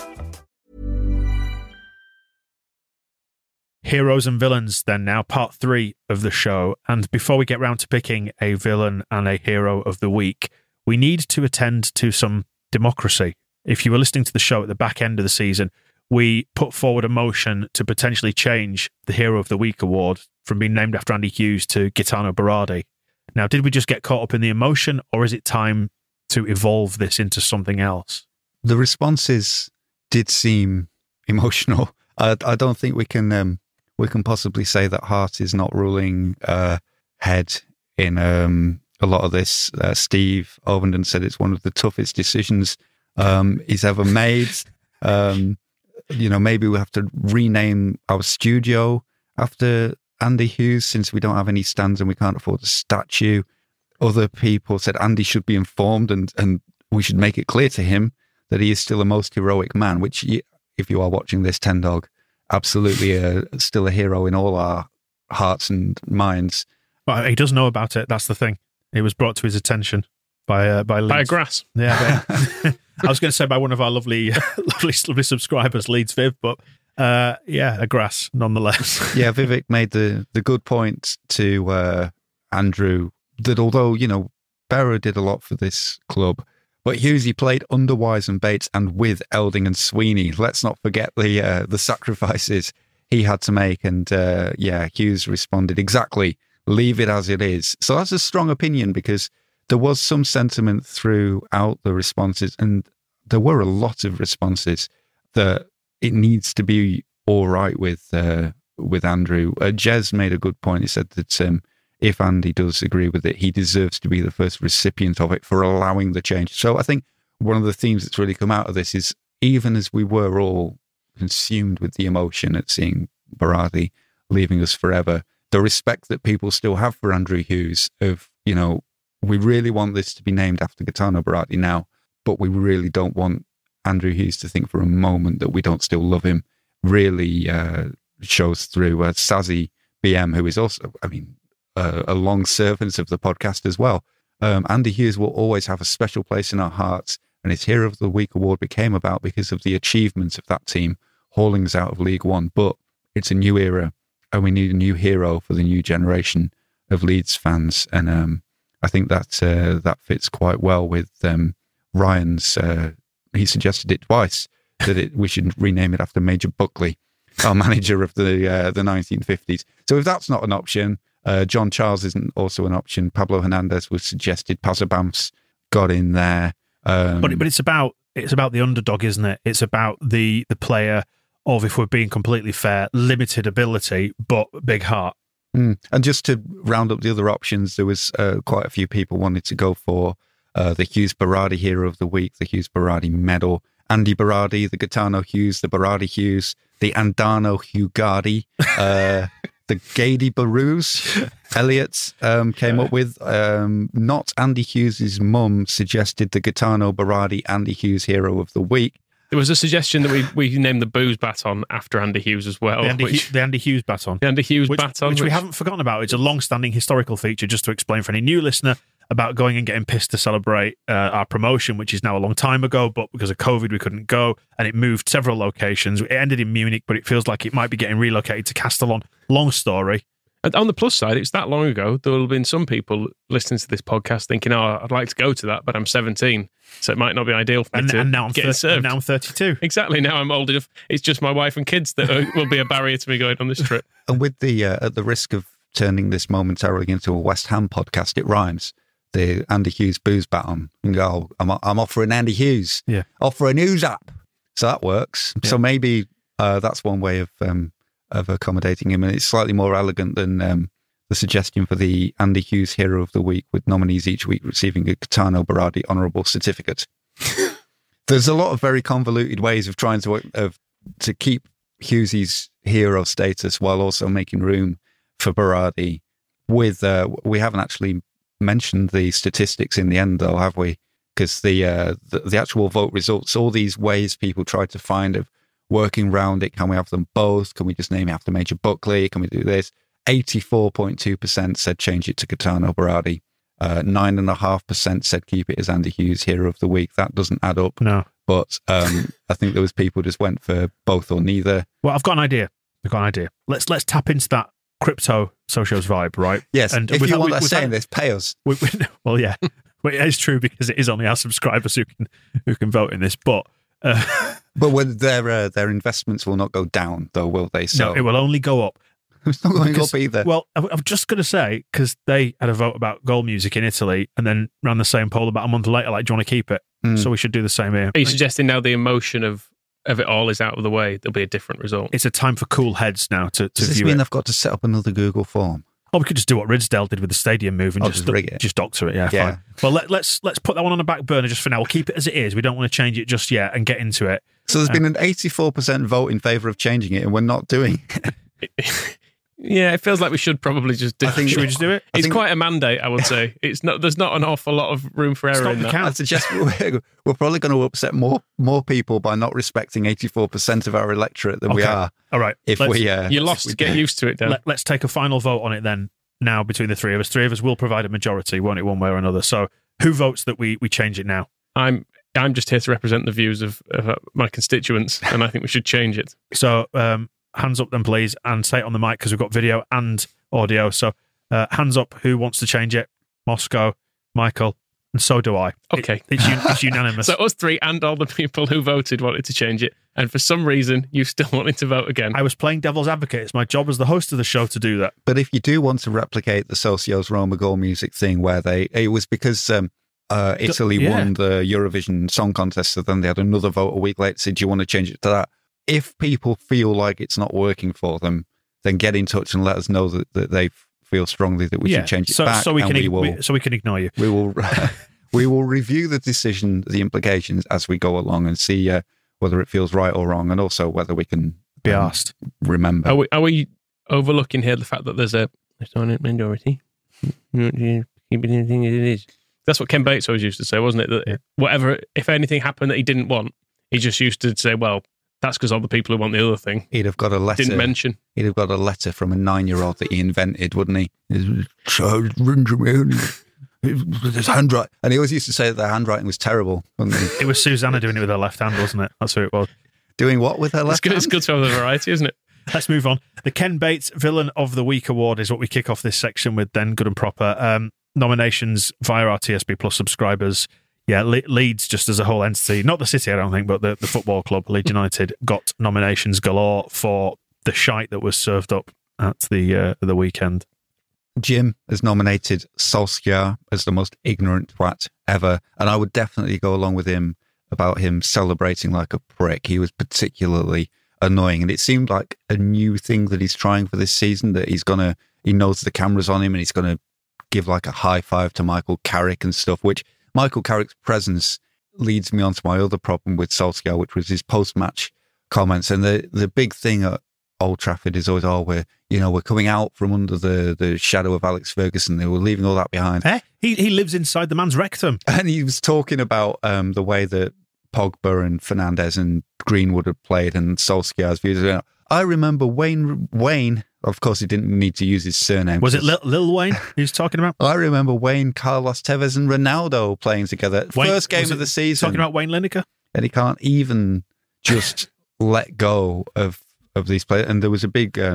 Heroes and villains, then now, part three of the show. And before we get round to picking a villain and a hero of the week, we need to attend to some democracy. If you were listening to the show at the back end of the season, we put forward a motion to potentially change the Hero of the Week award from being named after Andy Hughes to Gaetano Berardi. Now, did we just get caught up in the emotion, or is it time to evolve this into something else? The responses did seem emotional. I, I don't think we can um, we can possibly say that heart is not ruling uh, head in um, a lot of this. Uh, Steve Ovenden said it's one of the toughest decisions um, he's ever made. Um, you know, maybe we have to rename our studio after Andy Hughes since we don't have any stands and we can't afford a statue. Other people said Andy should be informed and, and we should make it clear to him that he is still a most heroic man, which, if you are watching this, Ten Dog, absolutely a, still a hero in all our hearts and minds. Well, he does know about it. That's the thing. It was brought to his attention by uh, by Leeds. By a grass. Yeah. But, I was going to say by one of our lovely, lovely, lovely subscribers, Leeds Viv, but uh, yeah, a grass nonetheless. Yeah, Vivek made the, the good point to uh, Andrew that although, you know, Barrow did a lot for this club, but Hughesy played under Wise and Bates and with Elding and Sweeney. Let's not forget the uh, the sacrifices he had to make. And uh, yeah, Hughes responded exactly, leave it as it is. So that's a strong opinion because there was some sentiment throughout the responses, and there were a lot of responses that it needs to be all right with uh, with Andrew. Uh, Jez made a good point. He said that um, if Andy does agree with it, he deserves to be the first recipient of it for allowing the change. So I think one of the themes that's really come out of this is even as we were all consumed with the emotion at seeing Berardi leaving us forever, the respect that people still have for Andrew Hughes of, you know, we really want this to be named after Gaetano Berardi now, but we really don't want Andrew Hughes to think for a moment that we don't still love him, really uh, shows through. Uh, Sazzy B M, who is also, I mean, uh, a long servant of the podcast as well. Um, Andy Hughes will always have a special place in our hearts, and his Hero of the Week award became about because of the achievements of that team, hauling us out of League One. But it's a new era, and we need a new hero for the new generation of Leeds fans. And um, I think that uh, that fits quite well with um, Ryan's. Uh, he suggested it twice that it, we should rename it after Major Buckley, our manager of the uh, the nineteen fifties. So if that's not an option, uh, John Charles isn't also an option. Pablo Hernandez was suggested. Pazabams got in there. Um, but but it's about it's about the underdog, isn't it? It's about the the player of, if we're being completely fair, limited ability but big heart. Mm. And just to round up the other options, there was uh, quite a few people wanted to go for uh, the Hughes Berardi Hero of the Week, the Hughes Berardi Medal, Andy Berardi, the Gaetano Hughes, the Berardi Hughes, the Andano Hugardi, uh, the Gady Barus. Elliot um, came up with, um, not Andy Hughes' mum, suggested the Gaetano Berardi Andy Hughes Hero of the Week. There was a suggestion that we, we name the booze baton after Andy Hughes as well. The Andy, which, Hu- the Andy Hughes baton. The Andy Hughes which, baton. Which, which we haven't forgotten about. It's a long-standing historical feature, just to explain for any new listener, about going and getting pissed to celebrate uh, our promotion, which is now a long time ago, but because of COVID, we couldn't go, and it moved several locations. It ended in Munich, but it feels like it might be getting relocated to Castellon. Long story. And on the plus side, it's that long ago. There will have been some people listening to this podcast thinking, "Oh, I'd like to go to that, but I'm seventeen, so it might not be ideal for me and, to and now I'm get thir- served." And now I'm thirty-two. Exactly. Now I'm old enough. It's just my wife and kids that are, will be a barrier to me going on this trip. And with the uh, at the risk of turning this momentarily into a West Ham podcast, it rhymes. The Andy Hughes booze baton. And go, I'm I'm offering Andy Hughes. Yeah. Offer a news app. So that works. Yeah. So maybe uh, that's one way of um, of accommodating him, and it's slightly more elegant than um, the suggestion for the Andy Hughes Hero of the Week, with nominees each week receiving a Gaetano Berardi honourable certificate. There's a lot of very convoluted ways of trying to of, to keep Hughes' hero status while also making room for Berardi. With uh, we haven't actually mentioned the statistics in the end, though, have we? Because the, uh, the the actual vote results, all these ways people try to find of working around it. Can we have them both? Can we just name it after Major Buckley? Can we do this? eighty-four point two percent said change it to Gaetano Berardi. Uh, nine point five percent said keep it as Andy Hughes Hero of the Week. That doesn't add up. No. But um, I think there was people just went for both or neither. Well, I've got an idea. I've got an idea. Let's let's tap into that crypto socios vibe, right? Yes. And if you had, want we, us saying had, this, pay us. We, we, well, yeah. Well, it is true because it is only our subscribers who can who can vote in this. But uh, but when their uh, their investments will not go down, though, will they? So no, it will only go up. It's not going because, up either. Well, I, I'm just going to say, because they had a vote about goal music in Italy and then ran the same poll about a month later, like, do you want to keep it? Mm. So we should do the same here. Are you suggesting now the emotion of, of it all is out of the way, there'll be a different result? It's a time for cool heads now to, to Does this view mean it. I've got to set up another Google form? Oh, we could just do what Ridsdale did with the stadium move and oh, just, just rig it. Just doctor it, yeah, yeah. fine. Well, let, let's let's put that one on the back burner just for now. We'll keep it as it is. We don't want to change it just yet and get into it. So there's uh, been an eighty-four percent vote in favour of changing it and we're not doing it. Yeah, it feels like we should probably just do I think, it. Should we just do it? It's think, quite a mandate, I would say. It's not. There's not an awful lot of room for error in that. I suggest we're, we're probably going to upset more more people by not respecting eighty-four percent of our electorate than okay. we are. All right. If let's, we, uh, you lost. we Get do. used to it, Dan. Let, let's take a final vote on it then. Now between the three of us, three of us will provide a majority, won't it, one way or another? So who votes that we we change it now? I'm I'm just here to represent the views of, of my constituents, and I think we should change it. So um, hands up then, please, and say it on the mic because we've got video and audio. So uh, hands up, who wants to change it? Moscow, Michael, and so do I. Okay. It, it's, un- it's unanimous. So us three and all the people who voted wanted to change it, and for some reason you still wanted to vote again. I was playing devil's advocate. It's my job as the host of the show to do that. But if you do want to replicate the Socios Roma goal music thing where they, it was because um, uh, Italy yeah. won the Eurovision Song Contest, so then they had another vote a week later, said, do you want to change it to that? If people feel like it's not working for them, then get in touch and let us know that, that they feel strongly that we yeah. should change it so, back. So we, and can, we will, we, so we can ignore you. We will we will review the decision, the implications as we go along and see uh, whether it feels right or wrong, and also whether we can be um, asked. Remember. Are we, are we overlooking here the fact that there's a silent majority? Keep it anything as it is. That's what Ken Bates always used to say, wasn't it? That yeah. whatever, if anything happened that he didn't want, he just used to say, well, that's because all the people who want the other thing he'd have got a letter. Didn't mention. He'd have got a letter from a nine-year-old that he invented, wouldn't he? Charles his handwriting, and he always used to say that the handwriting was terrible. Wasn't he? It was Susanna doing it with her left hand, wasn't it? That's who it was. Doing what with her left it's good, hand? It's good to have the variety, isn't it? Let's move on. The Ken Bates Villain of the Week award is what we kick off this section with. Then good and proper um, nominations via our T S B Plus subscribers. Yeah, Le- Leeds just as a whole entity, not the city, I don't think, but the, the football club, Leeds United, got nominations galore for the shite that was served up at the uh, the weekend. Jim has nominated Solskjaer as the most ignorant twat ever, and I would definitely go along with him about him celebrating like a prick. He was particularly annoying, and it seemed like a new thing that he's trying for this season, that he's gonna, he knows the camera's on him and he's gonna give like a high five to Michael Carrick and stuff, which Michael Carrick's presence leads me on to my other problem with Solskjaer, which was his post-match comments. And the, the big thing at Old Trafford is always, oh, we're, you know, we're coming out from under the, the shadow of Alex Ferguson. They were leaving all that behind. Eh? He he lives inside the man's rectum. And he was talking about um, the way that Pogba and Fernandes and Greenwood had played and Solskjaer's views. I remember Wayne, Wayne, of course he didn't need to use his surname. Was it Lil, Lil Wayne he was talking about? I remember Wayne, Carlos Tevez and Ronaldo playing together. Wayne, First game of the season. Talking about Wayne Lineker? And he can't even just let go of of these players. And there was a big um,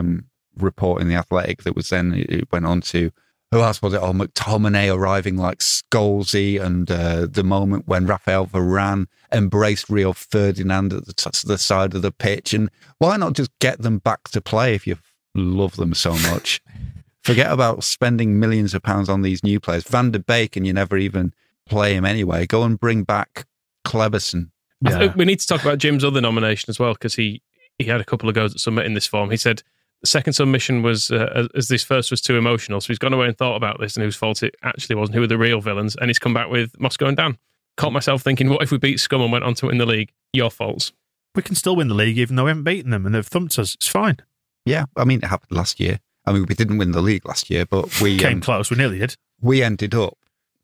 report in The Athletic that was then, it went on to, who else was it? Oh, McTominay arriving like Scholesy, and uh, the moment when Rafael Varane embraced Rio Ferdinand at the, t- the side of the pitch. And why not just get them back to play if you love them so much? Forget about spending millions of pounds on these new players. Van der Beek, and you never even play him anyway. Go and bring back Kleberson. Yeah. I think we need to talk about Jim's other nomination as well, because he, he had a couple of goes at submitting this form. He said the second submission was, uh, as this first was too emotional, so he's gone away and thought about this and whose fault it actually wasn't, who were the real villains, and he's come back with Moscow and Dan. Caught myself thinking, what if we beat Scum and went on to win the league? Your faults. We can still win the league even though we haven't beaten them and they've thumped us. It's fine. Yeah, I mean, it happened last year. I mean, we didn't win the league last year, but we... Came um, close, we nearly did. We ended up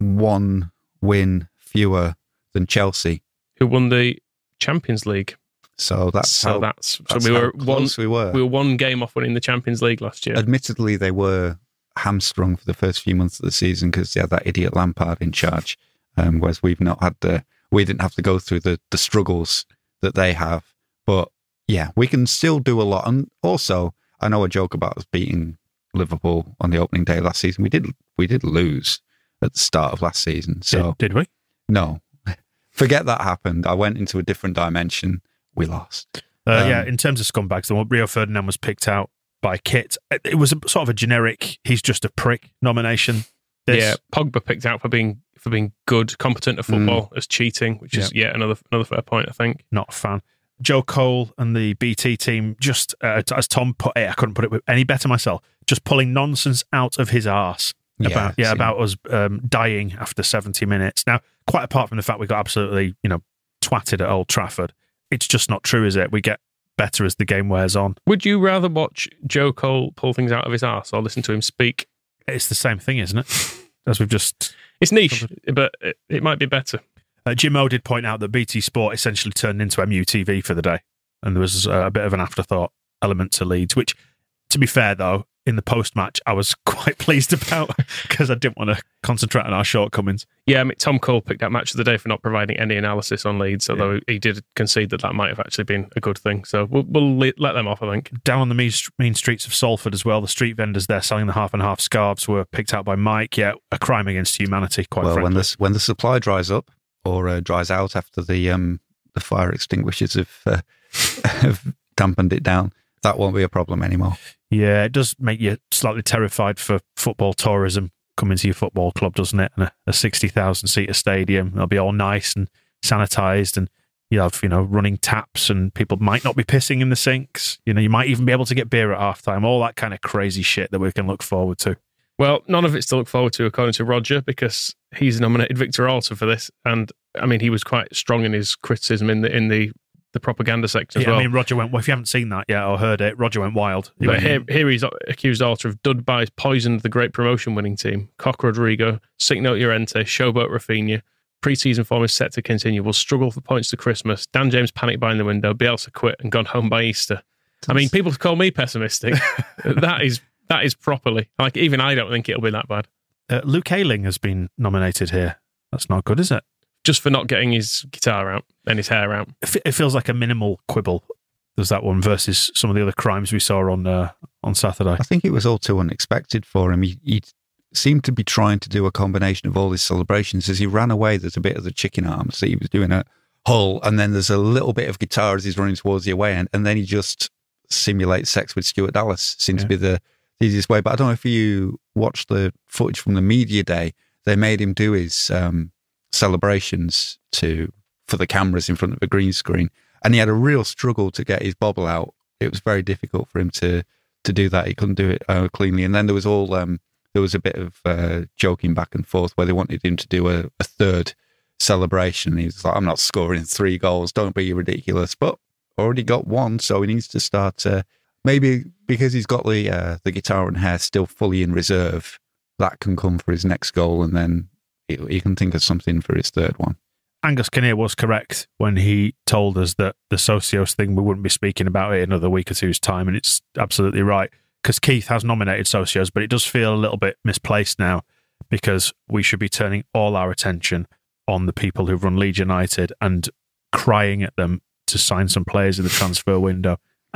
one win fewer than Chelsea. Who won the Champions League. So that's so how, that's, that's so we how were close one, we were. We were one game off winning the Champions League last year. Admittedly, they were hamstrung for the first few months of the season because they had that idiot Lampard in charge, um, whereas we've not had the... We didn't have to go through the, the struggles that they have. But yeah, we can still do a lot. And also, I know a joke about us beating Liverpool on the opening day of last season. We did we did lose at the start of last season. So Did, did we? No. Forget that happened. I went into a different dimension. We lost. Uh, um, yeah, in terms of scumbags, the one Rio Ferdinand was picked out by Kit. It, it was a, sort of a generic, he's just a prick nomination. This, yeah, Pogba picked out for being for being good, competent at football Mm. as cheating, which is Yeah. yet another another fair point, I think. Not a fan. Joe Cole and the B T team, just uh, as Tom put it, I couldn't put it any better myself, just pulling nonsense out of his arse Yeah, about yeah same. about us um, dying after seventy minutes. Now, quite apart from the fact we got absolutely you know twatted at Old Trafford, it's just not true, is it? We get better as the game wears on. Would you rather watch Joe Cole pull things out of his arse or listen to him speak? It's the same thing, isn't it? As we've just... It's niche, but it, it might be better. Uh, Jim O did point out that B T Sport essentially turned into M U T V for the day, and there was uh, a bit of an afterthought element to Leeds, which, to be fair, though, in the post-match, I was quite pleased about because I didn't want to concentrate on our shortcomings. Yeah, I mean, Tom Cole picked that match of the day for not providing any analysis on Leeds, although yeah. he did concede that that might have actually been a good thing. So we'll, we'll let them off, I think. Down on the mean, mean streets of Salford as well, the street vendors there selling the half and half scarves were picked out by Mike. Yeah, a crime against humanity, quite well, frankly. when the, when the supply dries up or uh, dries out after the um, the fire extinguishers have, uh, have dampened it down, that won't be a problem anymore. Yeah, it does make you slightly terrified for football tourism coming to your football club, doesn't it? And a, a sixty thousand seater stadium, it'll be all nice and sanitised, and you have, you know, running taps, and people might not be pissing in the sinks. You know, you might even be able to get beer at half time, all that kind of crazy shit that we can look forward to. Well, none of it's to look forward to, according to Roger, because he's nominated Victor Alter for this. And I mean, he was quite strong in his criticism in the in the, the propaganda section as yeah, well. I mean, Roger went, well, if you haven't seen that yet or heard it, Roger went wild. He But went, here, here he's accused Alter of Dudbey's poisoned the great promotion winning team. Cock Rodrigo, Sick Note Llorente, Showboat Rafinha. Pre-season form is set to continue. We'll struggle for points to Christmas. Dan James panicked buying the window. Bielsa quit and gone home by Easter. I mean, people call me pessimistic. that is that is properly. Like, even I don't think it'll be that bad. Uh, Luke Ayling has been nominated here. That's not good, is it? Just for not getting his guitar out and his hair out. It feels like a minimal quibble. There's that one versus some of the other crimes we saw on uh, on Saturday. I think it was all too unexpected for him. He, he seemed to be trying to do a combination of all his celebrations. As he ran away, there's a bit of the chicken arms that he was doing at Hull, and then there's a little bit of guitar as he's running towards the away end, and then he just simulates sex with Stuart Dallas. Seems yeah. to be the, the easiest way. But I don't know if you watched the footage from the media day. They made him do his um, celebrations to for the cameras in front of a green screen, and he had a real struggle to get his bobble out. It was very difficult for him to to do that. He couldn't do it uh, cleanly. And then there was all um, there was a bit of uh, joking back and forth where they wanted him to do a, a third celebration. He was like, "I'm not scoring three goals. Don't be ridiculous." But already got one, so he needs to start. Uh, maybe because he's got the uh, the guitar and hair still fully in reserve, that can come for his next goal, and then he, he can think of something for his third one. Angus Kinnear was correct when he told us that the Socios thing, we wouldn't be speaking about it in another week or two's time, and it's absolutely right, because Keith has nominated Socios, but it does feel a little bit misplaced now, because we should be turning all our attention on the people who've run Leeds United and crying at them to sign some players in the transfer window,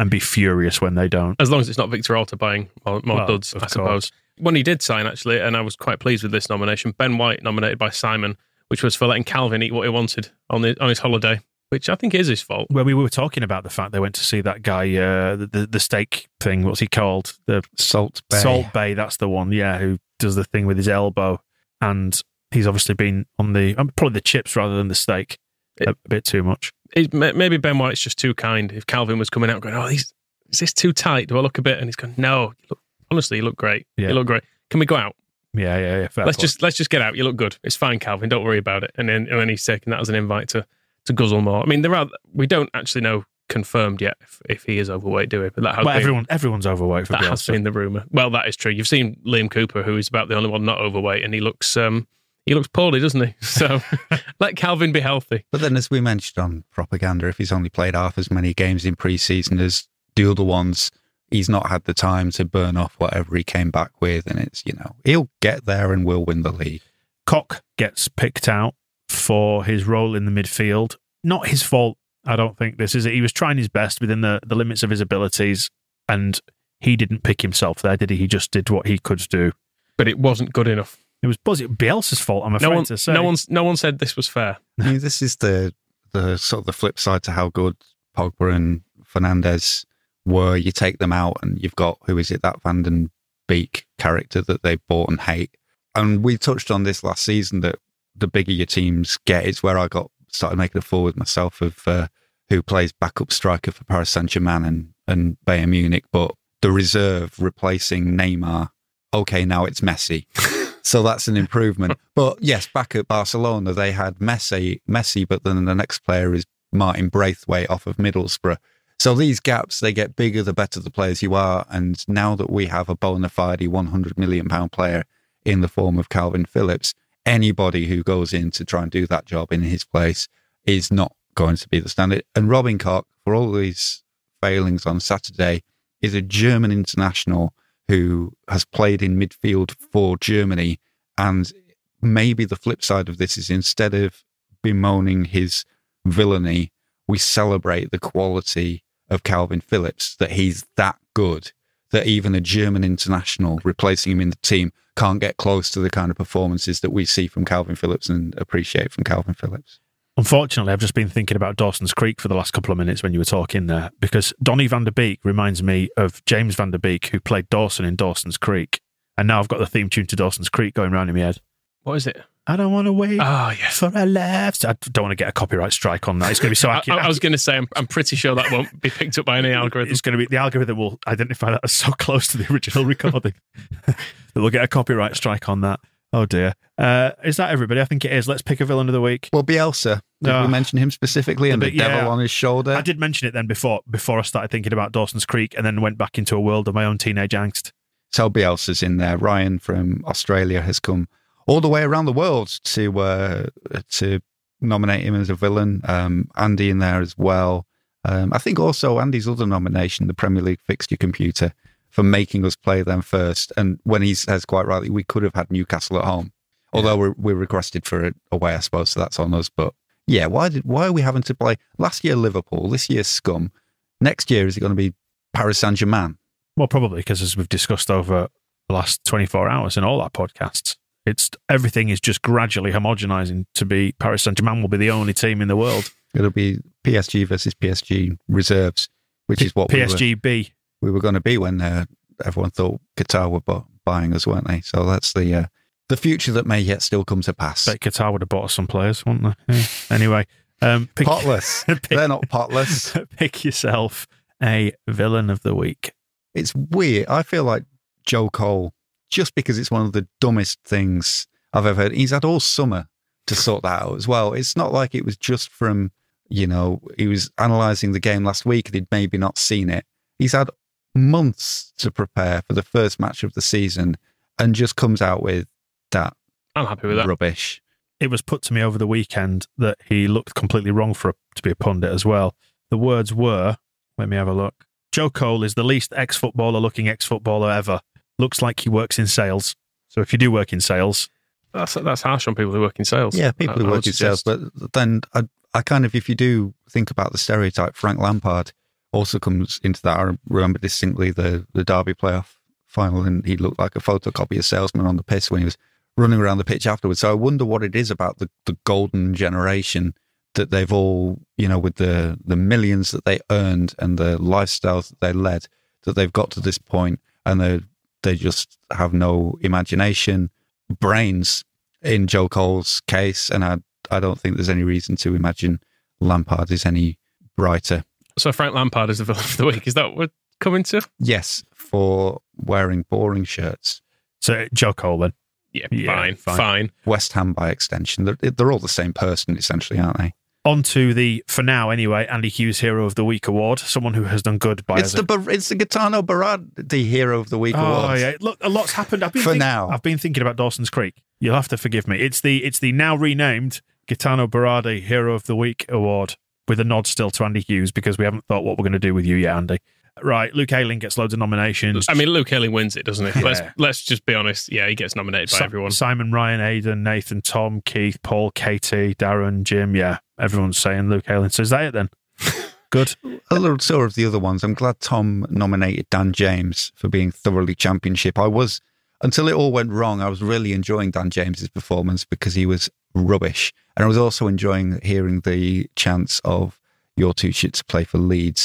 and be furious when they don't. As long as it's not Victor Alta buying more, more Well, duds, of I suppose. course. When he did sign, actually, and I was quite pleased with this nomination, Ben White nominated by Simon, which was for letting Calvin eat what he wanted on the on his holiday, which I think is his fault. Well, we were talking about the fact they went to see that guy, uh, the, the the steak thing. What's he called? The Salt Bay. Salt Bay. That's the one. Yeah, who does the thing with his elbow, and he's obviously been on the um, probably the chips rather than the steak. It, a, a bit too much. It, maybe Ben White's just too kind. If Calvin was coming out going, "Oh, he's, is this too tight? Do I look a bit?" And he's going, "No, you look, honestly, you look great. Yeah. You look great. Can we go out? Yeah, yeah, yeah. Fair let's point. just let's just get out. You look good. It's fine, Calvin. Don't worry about it." And then, and then he's taking that as an invite to to guzzle more. I mean, there are we don't actually know confirmed yet if, if he is overweight, do we? But that has Well, been, everyone everyone's overweight for that has Bielsa. been the rumor. Well, that is true. You've seen Liam Cooper, who is about the only one not overweight, and he looks um he looks poorly, doesn't he? So let Calvin be healthy. But then, as we mentioned on propaganda, if he's only played half as many games in pre-season as the other ones, he's not had the time to burn off whatever he came back with, and it's, you know, he'll get there and will win the league. Koch gets picked out for his role in the midfield. Not his fault, I don't think this is it. He was trying his best within the, the limits of his abilities, and he didn't pick himself there, did he? He just did what he could do. But it wasn't good enough. It was was it Bielsa's fault, I'm afraid No one, to say. no one's, no one said this was fair. I mean, this is the the sort of the flip side to how good Pogba and Fernandes were. You take them out and you've got, who is it, that Van den Beek character that they bought and hate. And we touched on this last season, that the bigger your teams get, it's where I got started making a fool with myself of uh, who plays backup striker for Paris Saint-Germain and, and Bayern Munich, but the reserve replacing Neymar, okay, now it's Messi. So that's an improvement. But yes, back at Barcelona, they had Messi, Messi, but then the next player is Martin Braithwaite off of Middlesbrough. So these gaps, they get bigger the better the players you are. And now that we have a bona fide one hundred million pound player in the form of Calvin Phillips, anybody who goes in to try and do that job in his place is not going to be the standard. And Robin Koch, for all these failings on Saturday, is a German international who has played in midfield for Germany. And maybe the flip side of this is, instead of bemoaning his villainy, we celebrate the quality of Calvin Phillips, that he's that good, that even a German international replacing him in the team can't get close to the kind of performances that we see from Calvin Phillips and appreciate from Calvin Phillips. Unfortunately, I've just been thinking about Dawson's Creek for the last couple of minutes when you were talking there, because Donny van der Beek reminds me of James van der Beek, who played Dawson in Dawson's Creek. And now I've got the theme tune to Dawson's Creek going round in my head. What is it? I don't want to wait oh, yeah. for a left. I don't want to get a copyright strike on that. It's going to be so accurate. I, I was going to say, I'm, I'm pretty sure that won't be picked up by any algorithm. It's going to be, the algorithm will identify that as so close to the original recording that we'll get a copyright strike on that. Oh dear. Uh, is that everybody? I think it is. Let's pick a villain of the week. Well, Bielsa. Did Oh. we mention him specifically and the But, yeah, devil on his shoulder? I did mention it then before, before I started thinking about Dawson's Creek, and then went back into a world of my own teenage angst. So Bielsa's in there. Ryan from Australia has come all the way around the world to uh, to nominate him as a villain. Um, Andy in there as well. Um, I think also Andy's other nomination, the Premier League Fixture Computer, for making us play them first. And when he says quite rightly, we could have had Newcastle at home, although we're, we're requested for it away, I suppose, so that's on us. But yeah, why did why are we having to play last year Liverpool, this year Scum? Next year, is it going to be Paris Saint-Germain? Well, probably, because as we've discussed over the last twenty-four hours in all our podcasts, it's everything is just gradually homogenizing to be Paris Saint-Germain will be the only team in the world. It'll be P S G versus P S G reserves, which P- is what P S G we B. were, we were going to be when uh, everyone thought Qatar were bu- buying us, weren't they? So that's the uh, the future that may yet still come to pass. Bet Qatar would have bought us some players, wouldn't they? Yeah. Anyway, um, pick, Potless. pick, They're not potless. Pick yourself a villain of the week. It's weird. I feel like Joe Cole, just because it's one of the dumbest things I've ever heard. He's had all summer to sort that out as well. It's not like it was just from, you know, he was analysing the game last week and he'd maybe not seen it. He's had months to prepare for the first match of the season and just comes out with that. I'm happy with that. Rubbish. It was put to me over the weekend that he looked completely wrong for a, to be a pundit as well. The words were, let me have a look. Joe Cole is the least ex-footballer looking ex-footballer ever. Looks like he works in sales. So if you do work in sales... That's that's harsh on people who work in sales. Yeah, people I, who I work in sales. But then I, I kind of, if you do think about the stereotype, Frank Lampard also comes into that. I remember distinctly the, the Derby playoff final, and he looked like a photocopier salesman on the pitch when he was running around the pitch afterwards. So I wonder what it is about the, the golden generation that they've all, you know, with the, the millions that they earned and the lifestyles that they led, that they've got to this point and they they just have no imagination, brains in Joe Cole's case. And I, I don't think there's any reason to imagine Lampard is any brighter. So Frank Lampard is the villain of the week. Is that what we're coming to? Yes, for wearing boring shirts. So Joe Cole then. Yeah, yeah fine, fine, fine. West Ham by extension. They're, they're all the same person, essentially, aren't they? On to the, for now anyway, Andy Hughes Hero of the Week award. Someone who has done good by... It's the a, it's the Gaetano Berardi Hero of the Week oh, award. Oh yeah, look, a lot's happened. I've been for think, now. I've been thinking about Dawson's Creek. You'll have to forgive me. It's the it's the now renamed Gaetano Berardi Hero of the Week award, with a nod still to Andy Hughes, because we haven't thought what we're going to do with you yet, Andy. Right, Luke Ayling gets loads of nominations. I mean, Luke Ayling wins it, doesn't he? Yeah. Let's let's just be honest. Yeah, he gets nominated by si- everyone. Simon, Ryan, Aidan, Nathan, Tom, Keith, Paul, Katie, Darren, Jim. Yeah, everyone's saying Luke Ayling. So is that it then? Good. A little tour of the other ones. I'm glad Tom nominated Dan James for being thoroughly championship. I was, until it all went wrong, I was really enjoying Dan James's performance because he was rubbish. And I was also enjoying hearing the chants of "You're too shit to play for Leeds."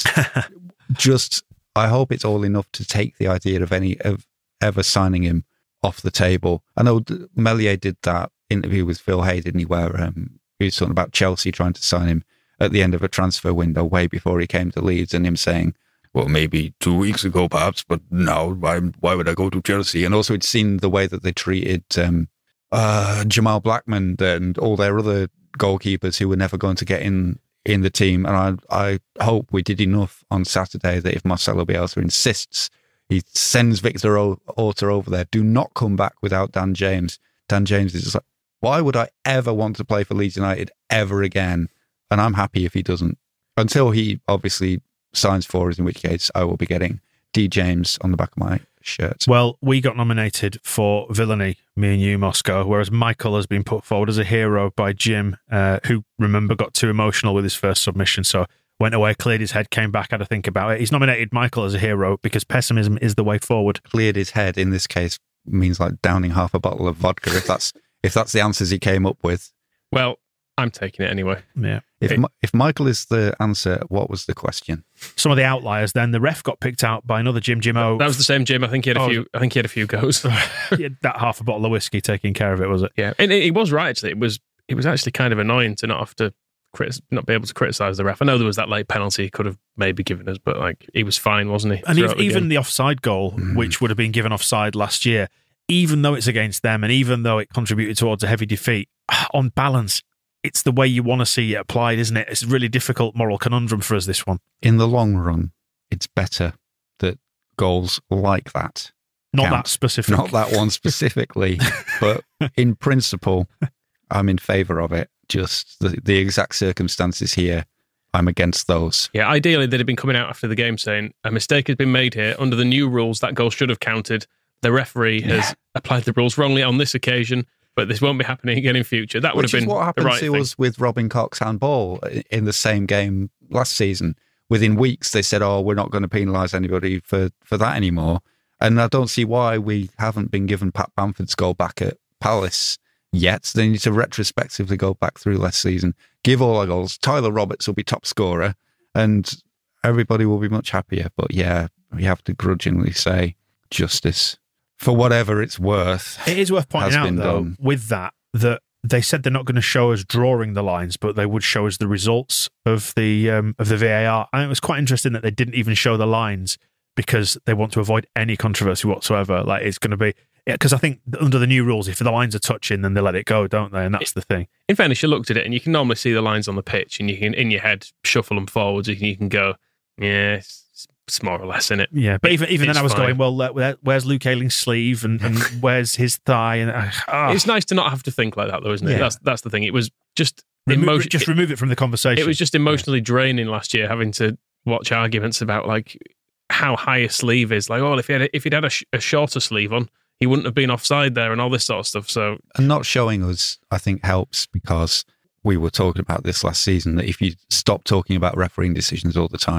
Just, I hope it's all enough to take the idea of any of ever signing him off the table. I know Melier did that interview with Phil Hay, didn't he, where um, he was talking about Chelsea trying to sign him at the end of a transfer window way before he came to Leeds, and him saying, well, maybe two weeks ago perhaps, but now why, why would I go to Chelsea? And also he'd seen the way that they treated um, uh, Jamal Blackman and all their other goalkeepers who were never going to get in in the team. And I, I hope we did enough on Saturday that if Marcelo Bielsa insists, he sends Victor Orta over there, do not come back without Dan James. Dan James is just like, why would I ever want to play for Leeds United ever again? And I'm happy if he doesn't. Until he obviously signs for us, in which case I will be getting D James on the back of my shirt. Well, we got nominated for villainy, me and you, Moscow, whereas Michael has been put forward as a hero by Jim, uh, who, remember, got too emotional with his first submission, so went away, cleared his head, came back, had to think about it. He's nominated Michael as a hero because pessimism is the way forward. Cleared his head, in this case, means like downing half a bottle of vodka, if that's if that's the answers he came up with. Well, I'm taking it anyway. Yeah. If it, if Michael is the answer, what was the question? Some of the outliers. Then the ref got picked out by another Jim Jimmo. That was the same Jim. I think he had a oh, few. I think he had a few goes. He had that half a bottle of whiskey taking care of it, was it? Yeah, and he was right. Actually, it was. It was actually kind of annoying to not have to, crit- not be able to criticise the ref. I know there was that late penalty he could have maybe given us, but like he was fine, wasn't he? And even, the, even the offside goal, mm. which would have been given offside last year, even though it's against them, and even though it contributed towards a heavy defeat, on balance, it's the way you want to see it applied, isn't it? It's a really difficult moral conundrum for us, this one. In the long run, it's better that goals like that Not count. that specific. Not that one specifically, but in principle, I'm in favour of it. Just the, the exact circumstances here, I'm against those. Yeah, ideally, they'd have been coming out after the game saying, a mistake has been made here. Under the new rules, that goal should have counted. The referee has yeah. applied the rules wrongly on this occasion, but this won't be happening again in future. That would Which have been what happened the right to thing. us with Robin Cox handball in the same game last season. Within weeks, they said, oh, we're not going to penalise anybody for, for that anymore. And I don't see why we haven't been given Pat Bamford's goal back at Palace yet. They need to retrospectively go back through last season, give all our goals. Tyler Roberts will be top scorer and everybody will be much happier. But yeah, we have to grudgingly say justice. For whatever it's worth. It is worth pointing out, though, done. with that, that they said they're not going to show us drawing the lines, but they would show us the results of the um, of the V A R. And it was quite interesting that they didn't even show the lines because they want to avoid any controversy whatsoever. Like, it's going to be... Because I think under the new rules, if the lines are touching, then they let it go, don't they? And that's the thing. In fairness, you looked at it and you can normally see the lines on the pitch and you can, in your head, shuffle them forwards and you can go, yeah, it's It's more or less in it. Yeah, but even even then I was fine. going, well, uh, where's Luke Ayling's sleeve and, and where's his thigh? And uh, oh. It's nice to not have to think like that, though, isn't it? Yeah. That's that's the thing. It was just remove, emotion. just remove it from the conversation. It was just emotionally yeah. draining last year, having to watch arguments about like how high a sleeve is. Like, oh, if he had a, if he'd had a, sh- a shorter sleeve on, he wouldn't have been offside there, and all this sort of stuff. So, and not showing us, I think, helps because we were talking about this last season. That if you stop talking about refereeing decisions all the time,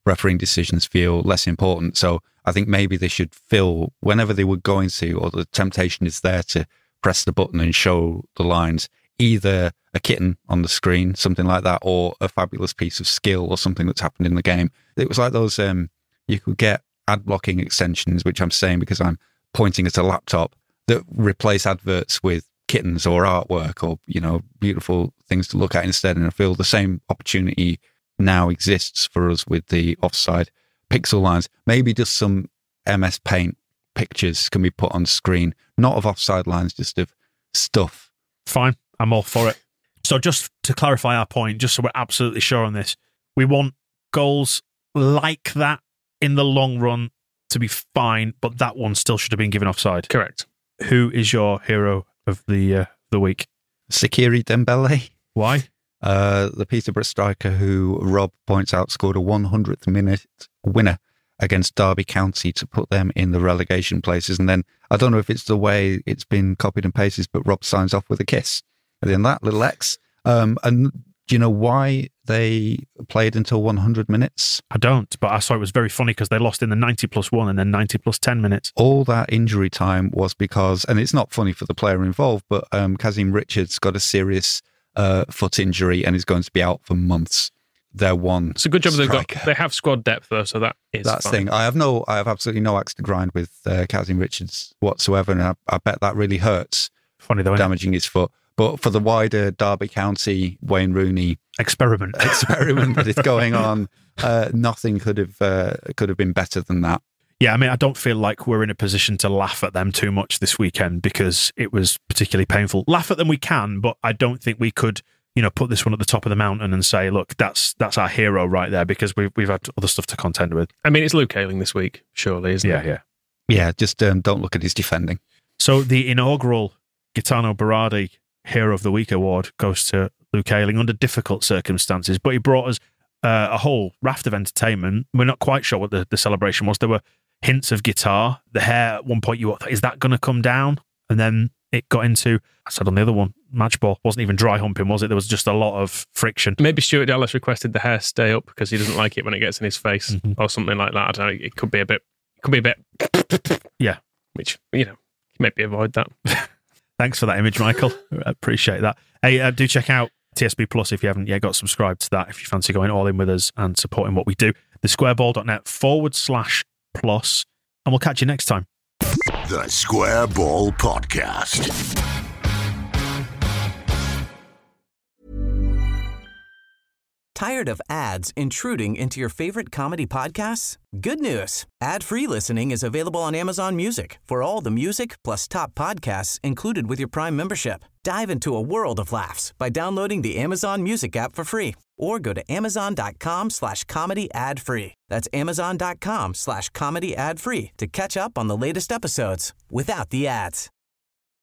refereeing decisions feel less important. So I think maybe they should fill, whenever they were going to, or the temptation is there to press the button and show the lines, either a kitten on the screen, something like that, or a fabulous piece of skill or something that's happened in the game. It was like those, um, you could get ad blocking extensions, which I'm saying because I'm pointing at a laptop, that replace adverts with kittens or artwork or, you know, beautiful things to look at instead. And I feel the same opportunity now exists for us with the offside pixel lines. Maybe just some M S Paint pictures can be put on screen, not of offside lines, just of stuff. Fine. I'm all for it. So just to clarify our point, just so we're absolutely sure on this, we want goals like that in the long run to be fine, but that one still should have been given offside. Correct. Who is your hero of the uh, the week? Sakiri Dembele. Why? Uh, the Peterborough striker who Rob points out scored a one hundredth minute winner against Derby County to put them in the relegation places. And then I don't know if it's the way it's been copied and pasted, but Rob signs off with a kiss. And then that little X. Um, and do you know why they played until one hundred minutes? I don't, but I saw it was very funny because they lost in the ninety plus one and then ninety plus ten minutes. All that injury time was because, and it's not funny for the player involved, but um, Kazim Richards got a serious uh, foot injury and is going to be out for months. They're one. It's a good job they've striker. got. They have squad depth though, so that is That's the fine. thing. I have no, I have absolutely no axe to grind with uh, Kazim Richards whatsoever, and I, I bet that really hurts. Funny though, damaging his foot. But for the wider Derby County Wayne Rooney experiment experiment that is going on, uh, nothing could have uh, could have been better than that. Yeah, I mean, I don't feel like we're in a position to laugh at them too much this weekend because it was particularly painful. Laugh at them we can, but I don't think we could, you know, put this one at the top of the mountain and say, look, that's that's our hero right there, because we've we've had other stuff to contend with. I mean, it's Luke Ayling this week, surely, isn't yeah, it? Yeah, yeah. Just um, don't look at his defending. So the inaugural Gaetano Berardi Hero of the Week award goes to Luke Ayling under difficult circumstances, but he brought us uh, a whole raft of entertainment. We're not quite sure what the, the celebration was. There were hints of guitar. The hair at one point, you thought, is that going to come down? And then it got into, I said on the other one, match ball. Wasn't even dry humping, was it? There was just a lot of friction. Maybe Stuart Dallas requested the hair stay up because he doesn't like it when it gets in his face mm-hmm. or something like that. I don't know. It could be a bit, it could be a bit, yeah. Which, you know, maybe avoid that. Thanks for that image, Michael. I appreciate that. Hey, uh, do check out T S B Plus if you haven't yet got subscribed to that, if you fancy going all in with us and supporting what we do. The squareball.net forward slash plus. And we'll catch you next time. The Square Ball Podcast. Tired of ads intruding into your favorite comedy podcasts? Good news. Ad-free listening is available on Amazon Music for all the music plus top podcasts included with your Prime membership. Dive into a world of laughs by downloading the Amazon Music app for free or go to amazon.com slash comedy ad free. That's amazon.com slash comedy ad free to catch up on the latest episodes without the ads.